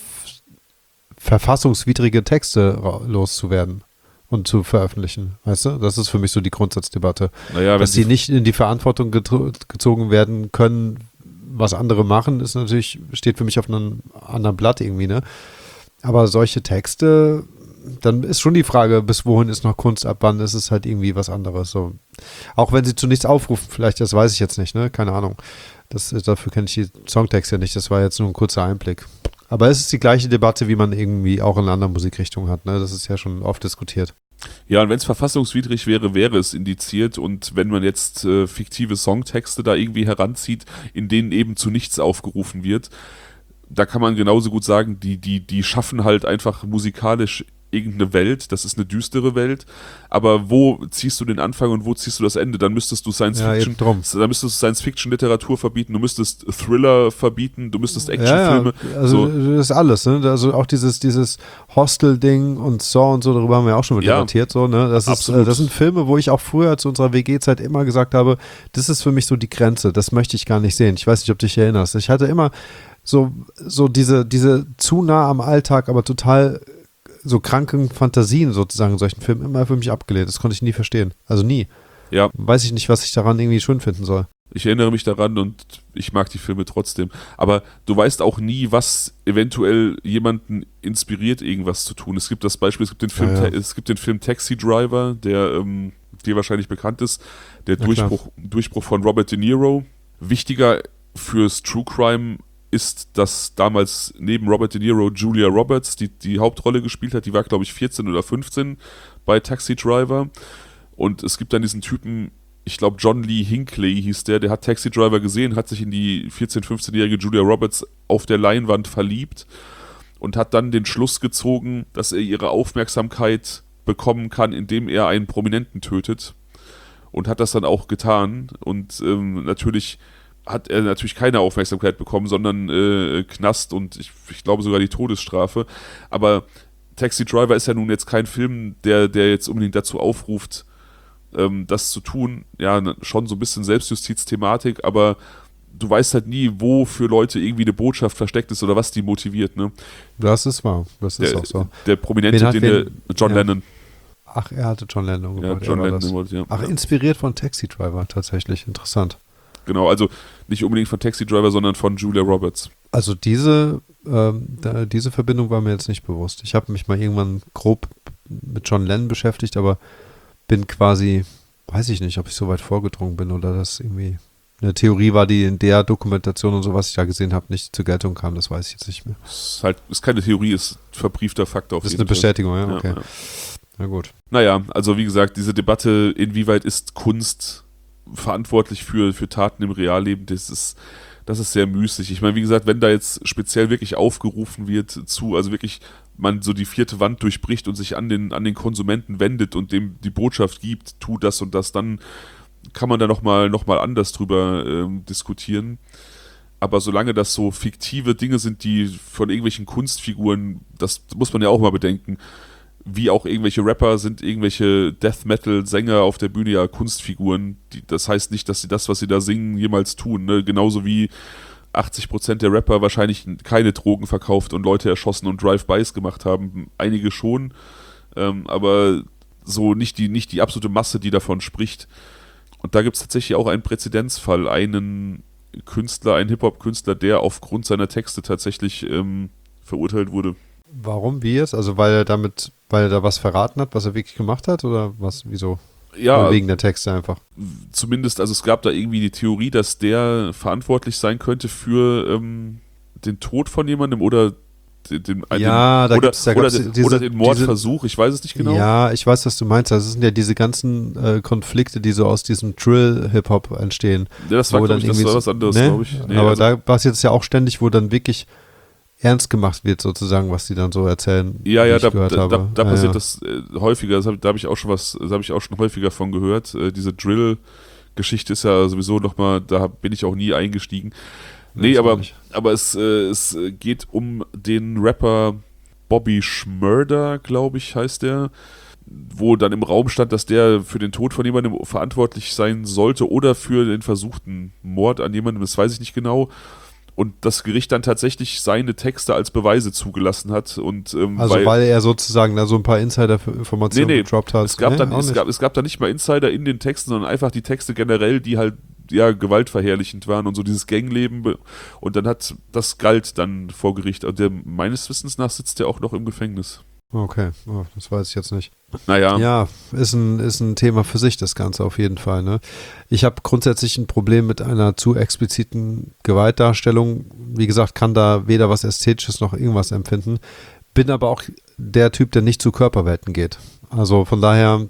verfassungswidrige Texte loszuwerden und zu veröffentlichen. Weißt du? Das ist für mich so die Grundsatzdebatte. Naja, dass sie nicht in die Verantwortung gezogen werden können, was andere machen, ist natürlich, steht für mich auf einem anderen Blatt irgendwie, ne? Aber solche Texte, dann ist schon die Frage, bis wohin ist noch Kunst, ab wann ist es halt irgendwie was anderes. So. Auch wenn sie zu nichts aufrufen, vielleicht, das weiß ich jetzt nicht, ne? Keine Ahnung. Dafür kenne ich die Songtexte nicht, das war jetzt nur ein kurzer Einblick. Aber es ist die gleiche Debatte, wie man irgendwie auch in anderen Musikrichtungen hat, ne? Das ist ja schon oft diskutiert. Ja, und wenn es verfassungswidrig wäre, wäre es indiziert. Und wenn man jetzt fiktive Songtexte da irgendwie heranzieht, in denen eben zu nichts aufgerufen wird, da kann man genauso gut sagen, die schaffen halt einfach musikalisch irgendeine Welt, das ist eine düstere Welt, aber wo ziehst du den Anfang und wo ziehst du das Ende? Dann müsstest du Science-Fiction-Literatur verbieten, du müsstest Thriller verbieten, du müsstest Actionfilme. Ja, also das ist alles, ne? Also auch dieses Hostel-Ding und Saw und so, darüber haben wir auch schon mal debattiert, so, ne? Das sind Filme, wo ich auch früher zu unserer WG-Zeit immer gesagt habe, das ist für mich so die Grenze, das möchte ich gar nicht sehen. Ich weiß nicht, ob du dich erinnerst. Ich hatte immer so diese zu nah am Alltag, aber total so kranken Fantasien sozusagen in solchen Filmen immer für mich abgelehnt. Das konnte ich nie verstehen. Also nie. Ja. Weiß ich nicht, was ich daran irgendwie schön finden soll. Ich erinnere mich daran und ich mag die Filme trotzdem. Aber du weißt auch nie, was eventuell jemanden inspiriert, irgendwas zu tun. Es gibt das Beispiel, es gibt den Film Taxi Driver, der dir wahrscheinlich bekannt ist. Der Durchbruch von Robert De Niro. Wichtiger fürs True Crime ist, dass damals neben Robert De Niro Julia Roberts die Hauptrolle gespielt hat. Die war, glaube ich, 14 oder 15 bei Taxi Driver. Und es gibt dann diesen Typen, ich glaube John Lee Hinckley hieß der hat Taxi Driver gesehen, hat sich in die 14-, 15-jährige Julia Roberts auf der Leinwand verliebt und hat dann den Schluss gezogen, dass er ihre Aufmerksamkeit bekommen kann, indem er einen Prominenten tötet. Und hat das dann auch getan. Und natürlich hat er natürlich keine Aufmerksamkeit bekommen, sondern Knast und ich glaube sogar die Todesstrafe. Aber Taxi Driver ist ja nun jetzt kein Film, der jetzt unbedingt dazu aufruft, das zu tun. Ja, schon so ein bisschen Selbstjustiz-Thematik, aber du weißt halt nie, wo für Leute irgendwie eine Botschaft versteckt ist oder was die motiviert. Ne? Das ist wahr, das ist auch so. Der Prominente, John Lennon. Ach, er hatte John Lennon gemacht. Ja, John Lennon, ja. Ach, inspiriert von Taxi Driver tatsächlich, interessant. Genau, also nicht unbedingt von Taxi Driver, sondern von Julia Roberts. Also diese Verbindung war mir jetzt nicht bewusst. Ich habe mich mal irgendwann grob mit John Lennon beschäftigt, aber bin quasi, weiß ich nicht, ob ich so weit vorgedrungen bin oder das irgendwie eine Theorie war, die in der Dokumentation und so, was ich da gesehen habe, nicht zur Geltung kam. Das weiß ich jetzt nicht mehr. Ist keine Theorie, ist verbriefter Fakt auf jeden Fall. Das ist eine Bestätigung, ja, okay. Ja. Na gut. Naja, also wie gesagt, diese Debatte, inwieweit ist Kunst verantwortlich für Taten im Realleben, das ist sehr müßig. Ich meine, wie gesagt, wenn da jetzt speziell wirklich aufgerufen wird also wirklich man so die vierte Wand durchbricht und sich an den Konsumenten wendet und dem die Botschaft gibt, tu das und das, dann kann man da noch mal anders drüber diskutieren. Aber solange das so fiktive Dinge sind, die von irgendwelchen Kunstfiguren, das muss man ja auch mal bedenken, wie auch irgendwelche Rapper sind irgendwelche Death-Metal-Sänger auf der Bühne ja Kunstfiguren. Das heißt nicht, dass sie das, was sie da singen, jemals tun. Ne? Genauso wie 80% der Rapper wahrscheinlich keine Drogen verkauft und Leute erschossen und Drive-Bys gemacht haben. Einige schon, aber so nicht die absolute Masse, die davon spricht. Und da gibt es tatsächlich auch einen Präzedenzfall, einen Künstler, einen Hip-Hop-Künstler, der aufgrund seiner Texte tatsächlich verurteilt wurde. Warum, wie jetzt? Also weil er da was verraten hat, was er wirklich gemacht hat oder was, wieso? Ja, oder wegen der Texte einfach. Zumindest, also es gab da irgendwie die Theorie, dass der verantwortlich sein könnte für den Tod von jemandem oder den Mordversuch, ich weiß es nicht genau. Ja, ich weiß, was du meinst. Das sind ja diese ganzen Konflikte, die so aus diesem Drill-Hip-Hop entstehen. Ja, das war, das war was anderes, glaube ich. Nee, aber also, da passiert es ja auch ständig, wo dann wirklich ernst gemacht wird, sozusagen, was die dann so erzählen. Ja, da passiert das häufiger. Da habe ich auch schon häufiger von gehört. Diese Drill-Geschichte ist ja sowieso nochmal, da bin ich auch nie eingestiegen. Nee, aber es geht um den Rapper Bobby Schmurda, glaube ich, heißt der, wo dann im Raum stand, dass der für den Tod von jemandem verantwortlich sein sollte oder für den versuchten Mord an jemandem, das weiß ich nicht genau. Und das Gericht dann tatsächlich seine Texte als Beweise zugelassen hat. Und, weil er sozusagen da so ein paar Insider-Informationen gedroppt hat. Es gab da nicht mal Insider in den Texten, sondern einfach die Texte generell, die halt ja gewaltverherrlichend waren und so dieses Gangleben. Und dann das galt dann vor Gericht. Und meines Wissens nach sitzt der auch noch im Gefängnis. Okay, das weiß ich jetzt nicht. Naja. Ja, ist ein Thema für sich, das Ganze auf jeden Fall. Ne? Ich habe grundsätzlich ein Problem mit einer zu expliziten Gewaltdarstellung. Wie gesagt, kann da weder was Ästhetisches noch irgendwas empfinden. Bin aber auch der Typ, der nicht zu Körperwelten geht. Also von daher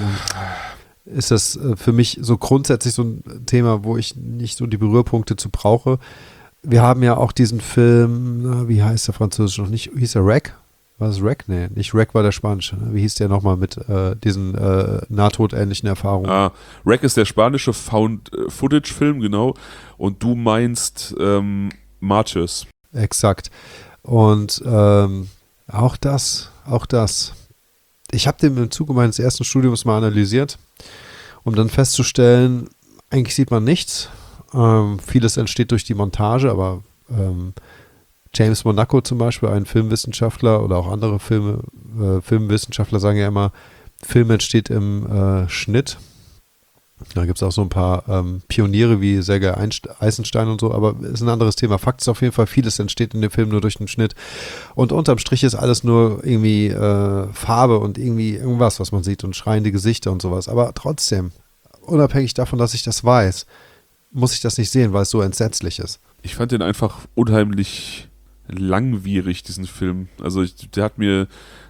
ist das für mich so grundsätzlich so ein Thema, wo ich nicht so die Berührpunkte zu brauche. Wir haben ja auch diesen Film, wie heißt der französisch noch nicht? Hieß er Rec? War es Rec? Nee, nicht Rec war der spanische. Wie hieß der nochmal mit diesen nahtotähnlichen Erfahrungen? Rec ist der spanische Found-Footage-Film, genau. Und du meinst Martyrs. Exakt. Und auch das. Ich habe den im Zuge meines ersten Studiums mal analysiert, um dann festzustellen, eigentlich sieht man nichts. Vieles entsteht durch die Montage, aber James Monaco zum Beispiel, ein Filmwissenschaftler oder auch andere Filmwissenschaftler sagen ja immer, Film entsteht im Schnitt. Da gibt es auch so ein paar Pioniere wie Sergei Eisenstein und so, aber ist ein anderes Thema. Fakt ist auf jeden Fall, vieles entsteht in dem Film nur durch den Schnitt. Und unterm Strich ist alles nur irgendwie Farbe und irgendwie irgendwas, was man sieht und schreiende Gesichter und sowas. Aber trotzdem, unabhängig davon, dass ich das weiß, muss ich das nicht sehen, weil es so entsetzlich ist. Ich fand den einfach unheimlich langwierig, diesen Film. Also der hat ja,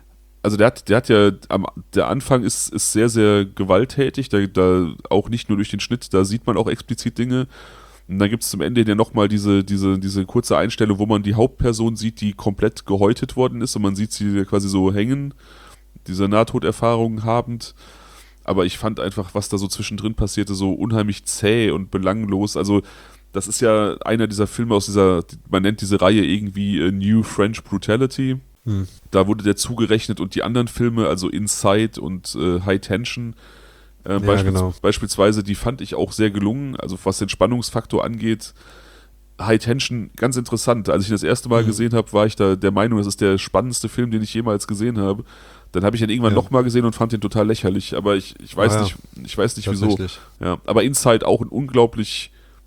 der Anfang ist sehr, sehr gewalttätig, da auch nicht nur durch den Schnitt, da sieht man auch explizit Dinge. Und dann gibt es zum Ende ja nochmal diese kurze Einstellung, wo man die Hauptperson sieht, die komplett gehäutet worden ist und man sieht sie quasi so hängen, diese Nahtoderfahrung habend. Aber ich fand einfach, was da so zwischendrin passierte, so unheimlich zäh und belanglos. Also das ist ja einer dieser Filme aus man nennt diese Reihe irgendwie New French Brutality. Da wurde der zugerechnet und die anderen Filme, also Inside und High Tension, genau. Beispielsweise, die fand ich auch sehr gelungen, also was den Spannungsfaktor angeht. High Tension, ganz interessant. Als ich ihn das erste Mal gesehen habe, war ich da der Meinung, das ist der spannendste Film, den ich jemals gesehen habe. Dann habe ich ihn irgendwann nochmal gesehen und fand ihn total lächerlich, aber ich weiß nicht wieso. Ja, aber Inside auch ein unglaublich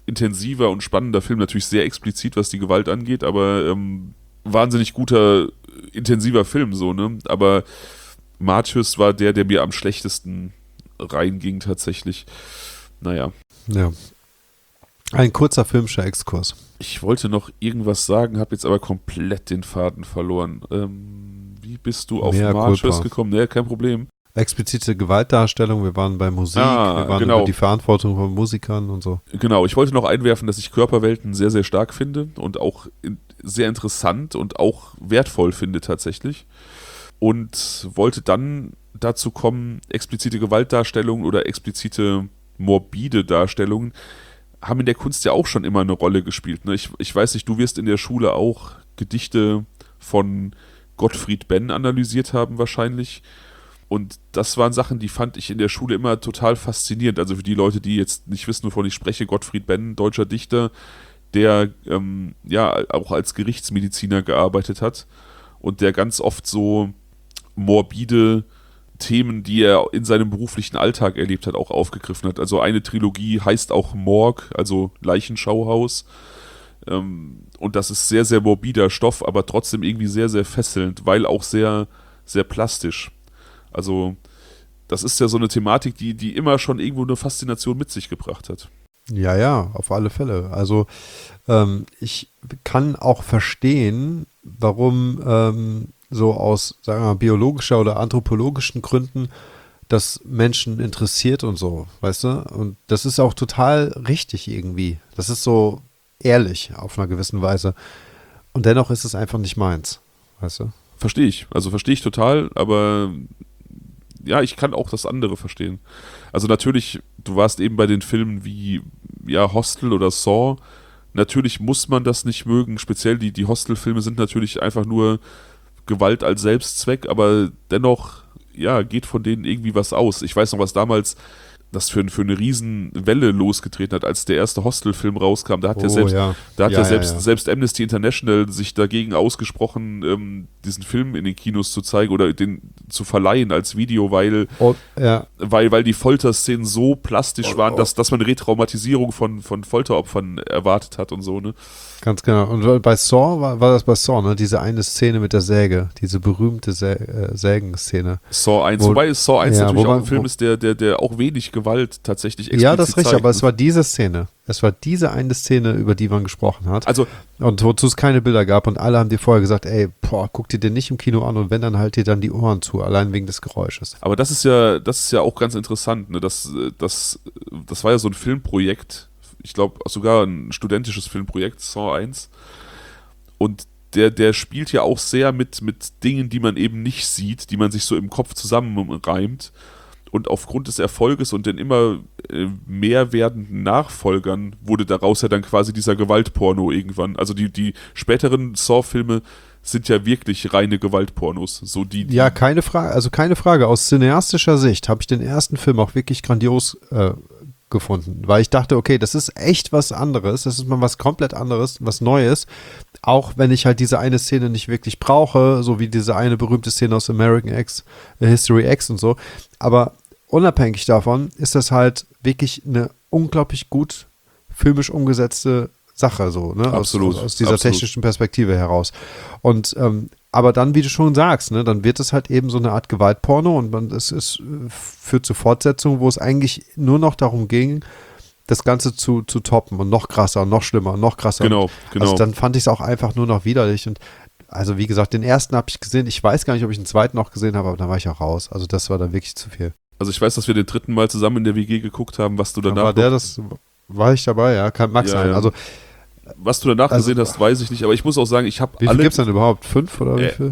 intensiver und spannender Film, natürlich sehr explizit, was die Gewalt angeht, aber wahnsinnig guter, intensiver Film, so, ne? Aber Martyrs war der mir am schlechtesten reinging tatsächlich. Naja. Ja. Ein kurzer filmischer Exkurs. Ich wollte noch irgendwas sagen, habe jetzt aber komplett den Faden verloren. Wie bist du auf Martyrs gekommen? Naja, kein Problem. Explizite Gewaltdarstellung, wir waren bei Musik, wir waren über die Verantwortung von Musikern und so. Genau, ich wollte noch einwerfen, dass ich Körperwelten sehr, sehr stark finde und auch sehr interessant und auch wertvoll finde tatsächlich. Und wollte dann dazu kommen, explizite Gewaltdarstellungen oder explizite morbide Darstellungen haben in der Kunst ja auch schon immer eine Rolle gespielt. Ne? Ich weiß nicht, du wirst in der Schule auch Gedichte von Gottfried Benn analysiert haben wahrscheinlich. Und das waren Sachen, die fand ich in der Schule immer total faszinierend. Also für die Leute, die jetzt nicht wissen, wovon ich spreche, Gottfried Benn, deutscher Dichter, der auch als Gerichtsmediziner gearbeitet hat und der ganz oft so morbide Themen, die er in seinem beruflichen Alltag erlebt hat, auch aufgegriffen hat. Also eine Trilogie heißt auch Morgue, also Leichenschauhaus. Und das ist sehr, sehr morbider Stoff, aber trotzdem irgendwie sehr, sehr fesselnd, weil auch sehr, sehr plastisch. Also das ist ja so eine Thematik, die immer schon irgendwo eine Faszination mit sich gebracht hat. Ja, auf alle Fälle. Also ich kann auch verstehen, warum so aus, sagen wir mal, biologischer oder anthropologischen Gründen das Menschen interessiert und so, weißt du? Und das ist auch total richtig irgendwie. Das ist so ehrlich auf einer gewissen Weise. Und dennoch ist es einfach nicht meins, weißt du? Verstehe ich. Also verstehe ich total, aber ja, ich kann auch das andere verstehen. Also natürlich, du warst eben bei den Filmen wie Hostel oder Saw. Natürlich muss man das nicht mögen. Speziell die Hostel-Filme sind natürlich einfach nur Gewalt als Selbstzweck, aber dennoch, geht von denen irgendwie was aus. Ich weiß noch, was damals das für eine Riesenwelle losgetreten hat, als der erste Hostel-Film rauskam. Da hat selbst Amnesty International sich dagegen ausgesprochen, diesen Film in den Kinos zu zeigen oder den zu verleihen als Video, weil die Folterszenen so plastisch waren, dass man Retraumatisierung von Folteropfern erwartet hat und so, ne? Ganz genau. Und bei Saw war das bei Saw, ne? Diese eine Szene mit der Säge, diese berühmte Sägen-Szene. Saw 1, wobei Saw 1 natürlich auch ein Film ist, der auch wenig Gewalt tatsächlich explizit Ja, das ist richtig, zeigt. aber es war diese Szene. Es war diese eine Szene, über die man gesprochen hat. Also, und wozu es keine Bilder gab und alle haben dir vorher gesagt, ey, guck dir den nicht im Kino an und wenn, dann halt dir dann die Ohren zu, allein wegen des Geräusches. Aber das ist ja auch ganz interessant, ne? Das war ja so ein Filmprojekt, ich glaube sogar ein studentisches Filmprojekt, Saw 1. Und der spielt ja auch sehr mit Dingen, die man eben nicht sieht, die man sich so im Kopf zusammenreimt. Und aufgrund des Erfolges und den immer mehr werdenden Nachfolgern wurde daraus ja dann quasi dieser Gewaltporno irgendwann. Also die späteren Saw-Filme sind ja wirklich reine Gewaltpornos. So ja, keine Frage. Aus cineastischer Sicht habe ich den ersten Film auch wirklich grandios gefunden, weil ich dachte, okay, das ist echt was anderes, das ist mal was komplett anderes, was Neues, auch wenn ich halt diese eine Szene nicht wirklich brauche, so wie diese eine berühmte Szene aus American History X und so, aber unabhängig davon ist das halt wirklich eine unglaublich gut filmisch umgesetzte Sache, so, ne? Absolut. Aus dieser technischen Perspektive heraus. Und aber dann, wie du schon sagst, ne, dann wird es halt eben so eine Art Gewaltporno und es führt zu Fortsetzungen, wo es eigentlich nur noch darum ging, das Ganze zu toppen und noch krasser und noch schlimmer und noch krasser. Genau. Also dann fand ich es auch einfach nur noch widerlich und also wie gesagt, den ersten habe ich gesehen, ich weiß gar nicht, ob ich den zweiten noch gesehen habe, aber da war ich auch raus. Also das war dann wirklich zu viel. Also ich weiß, dass wir den dritten Mal zusammen in der WG geguckt haben, was du danach... War ich dabei, ja, mag sein. Ja. Also was du danach gesehen hast, weiß ich nicht, aber ich muss auch sagen, ich habe alle... Wie viel gibt es denn überhaupt? 5 oder wie viel?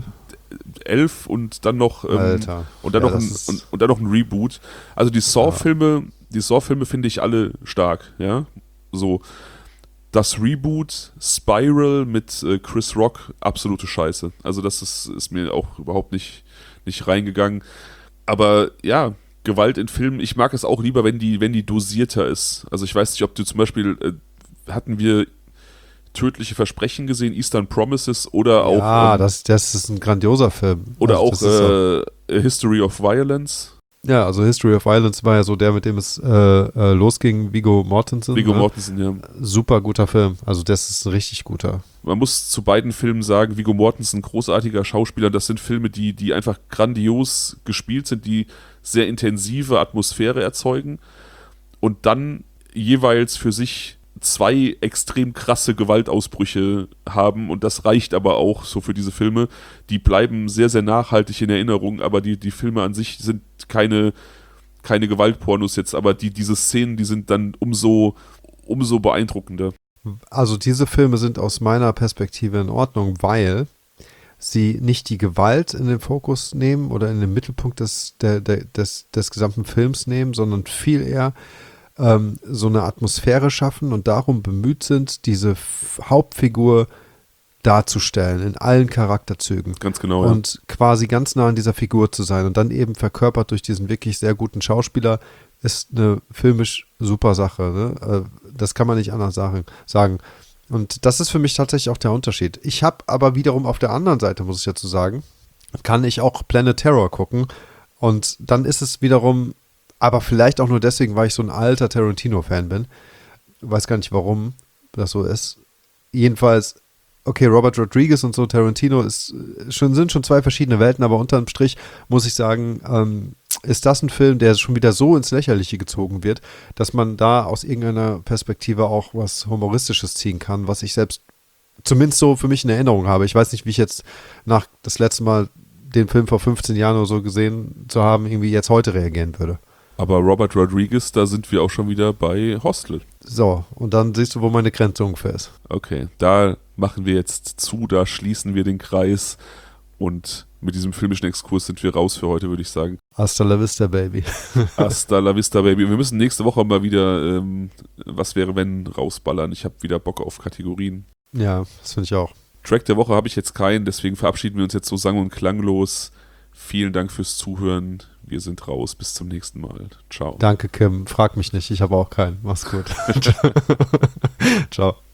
11 und dann noch und dann noch ein Reboot. Also die Saw-Filme finde ich alle stark, ja. So das Reboot Spiral mit Chris Rock, absolute Scheiße. Also das ist mir auch überhaupt nicht reingegangen. Aber ja, Gewalt in Filmen, ich mag es auch lieber, wenn die dosierter ist. Also ich weiß nicht, ob du zum Beispiel hatten wir Tödliche Versprechen gesehen, Eastern Promises oder auch... Ja, das ist ein grandioser Film. Oder also auch A History of Violence. Ja, also History of Violence war ja so der, mit dem es losging, Viggo Mortensen. Viggo ne? Mortensen, ja. Super guter Film. Also das ist ein richtig guter. Man muss zu beiden Filmen sagen, Viggo Mortensen, großartiger Schauspieler, das sind Filme, die einfach grandios gespielt sind, die sehr intensive Atmosphäre erzeugen und dann jeweils für sich zwei extrem krasse Gewaltausbrüche haben und das reicht aber auch so für diese Filme. Die bleiben sehr, sehr nachhaltig in Erinnerung, aber die Filme an sich sind keine Gewaltpornos jetzt, aber diese Szenen, die sind dann umso beeindruckender. Also diese Filme sind aus meiner Perspektive in Ordnung, weil sie nicht die Gewalt in den Fokus nehmen oder in den Mittelpunkt des gesamten Films nehmen, sondern viel eher so eine Atmosphäre schaffen und darum bemüht sind, diese Hauptfigur darzustellen in allen Charakterzügen. Ganz genau, und quasi ganz nah an dieser Figur zu sein und dann eben verkörpert durch diesen wirklich sehr guten Schauspieler ist eine filmisch super Sache. Ne? Das kann man nicht anders sagen. Und das ist für mich tatsächlich auch der Unterschied. Ich habe aber wiederum auf der anderen Seite, muss ich dazu sagen, kann ich auch Planet Terror gucken und dann ist es wiederum, aber vielleicht auch nur deswegen, weil ich so ein alter Tarantino-Fan bin. Weiß gar nicht, warum das so ist. Jedenfalls, okay, Robert Rodriguez und so, Tarantino sind schon zwei verschiedene Welten, aber unterm Strich muss ich sagen, ist das ein Film, der schon wieder so ins Lächerliche gezogen wird, dass man da aus irgendeiner Perspektive auch was Humoristisches ziehen kann, was ich selbst zumindest so für mich in Erinnerung habe. Ich weiß nicht, wie ich jetzt nach das letzte Mal den Film vor 15 Jahren oder so gesehen zu haben, irgendwie jetzt heute reagieren würde. Aber Robert Rodriguez, da sind wir auch schon wieder bei Hostel. So, und dann siehst du, wo meine Grenze ungefähr ist. Okay, da machen wir jetzt zu, da schließen wir den Kreis und mit diesem filmischen Exkurs sind wir raus für heute, würde ich sagen. Hasta la vista, Baby. Hasta la vista, Baby. Wir müssen nächste Woche mal wieder Was wäre wenn rausballern. Ich habe wieder Bock auf Kategorien. Ja, das finde ich auch. Track der Woche habe ich jetzt keinen, deswegen verabschieden wir uns jetzt so sang- und klanglos. Vielen Dank fürs Zuhören. Wir sind raus. Bis zum nächsten Mal. Ciao. Danke, Kim. Frag mich nicht. Ich habe auch keinen. Mach's gut. Ciao.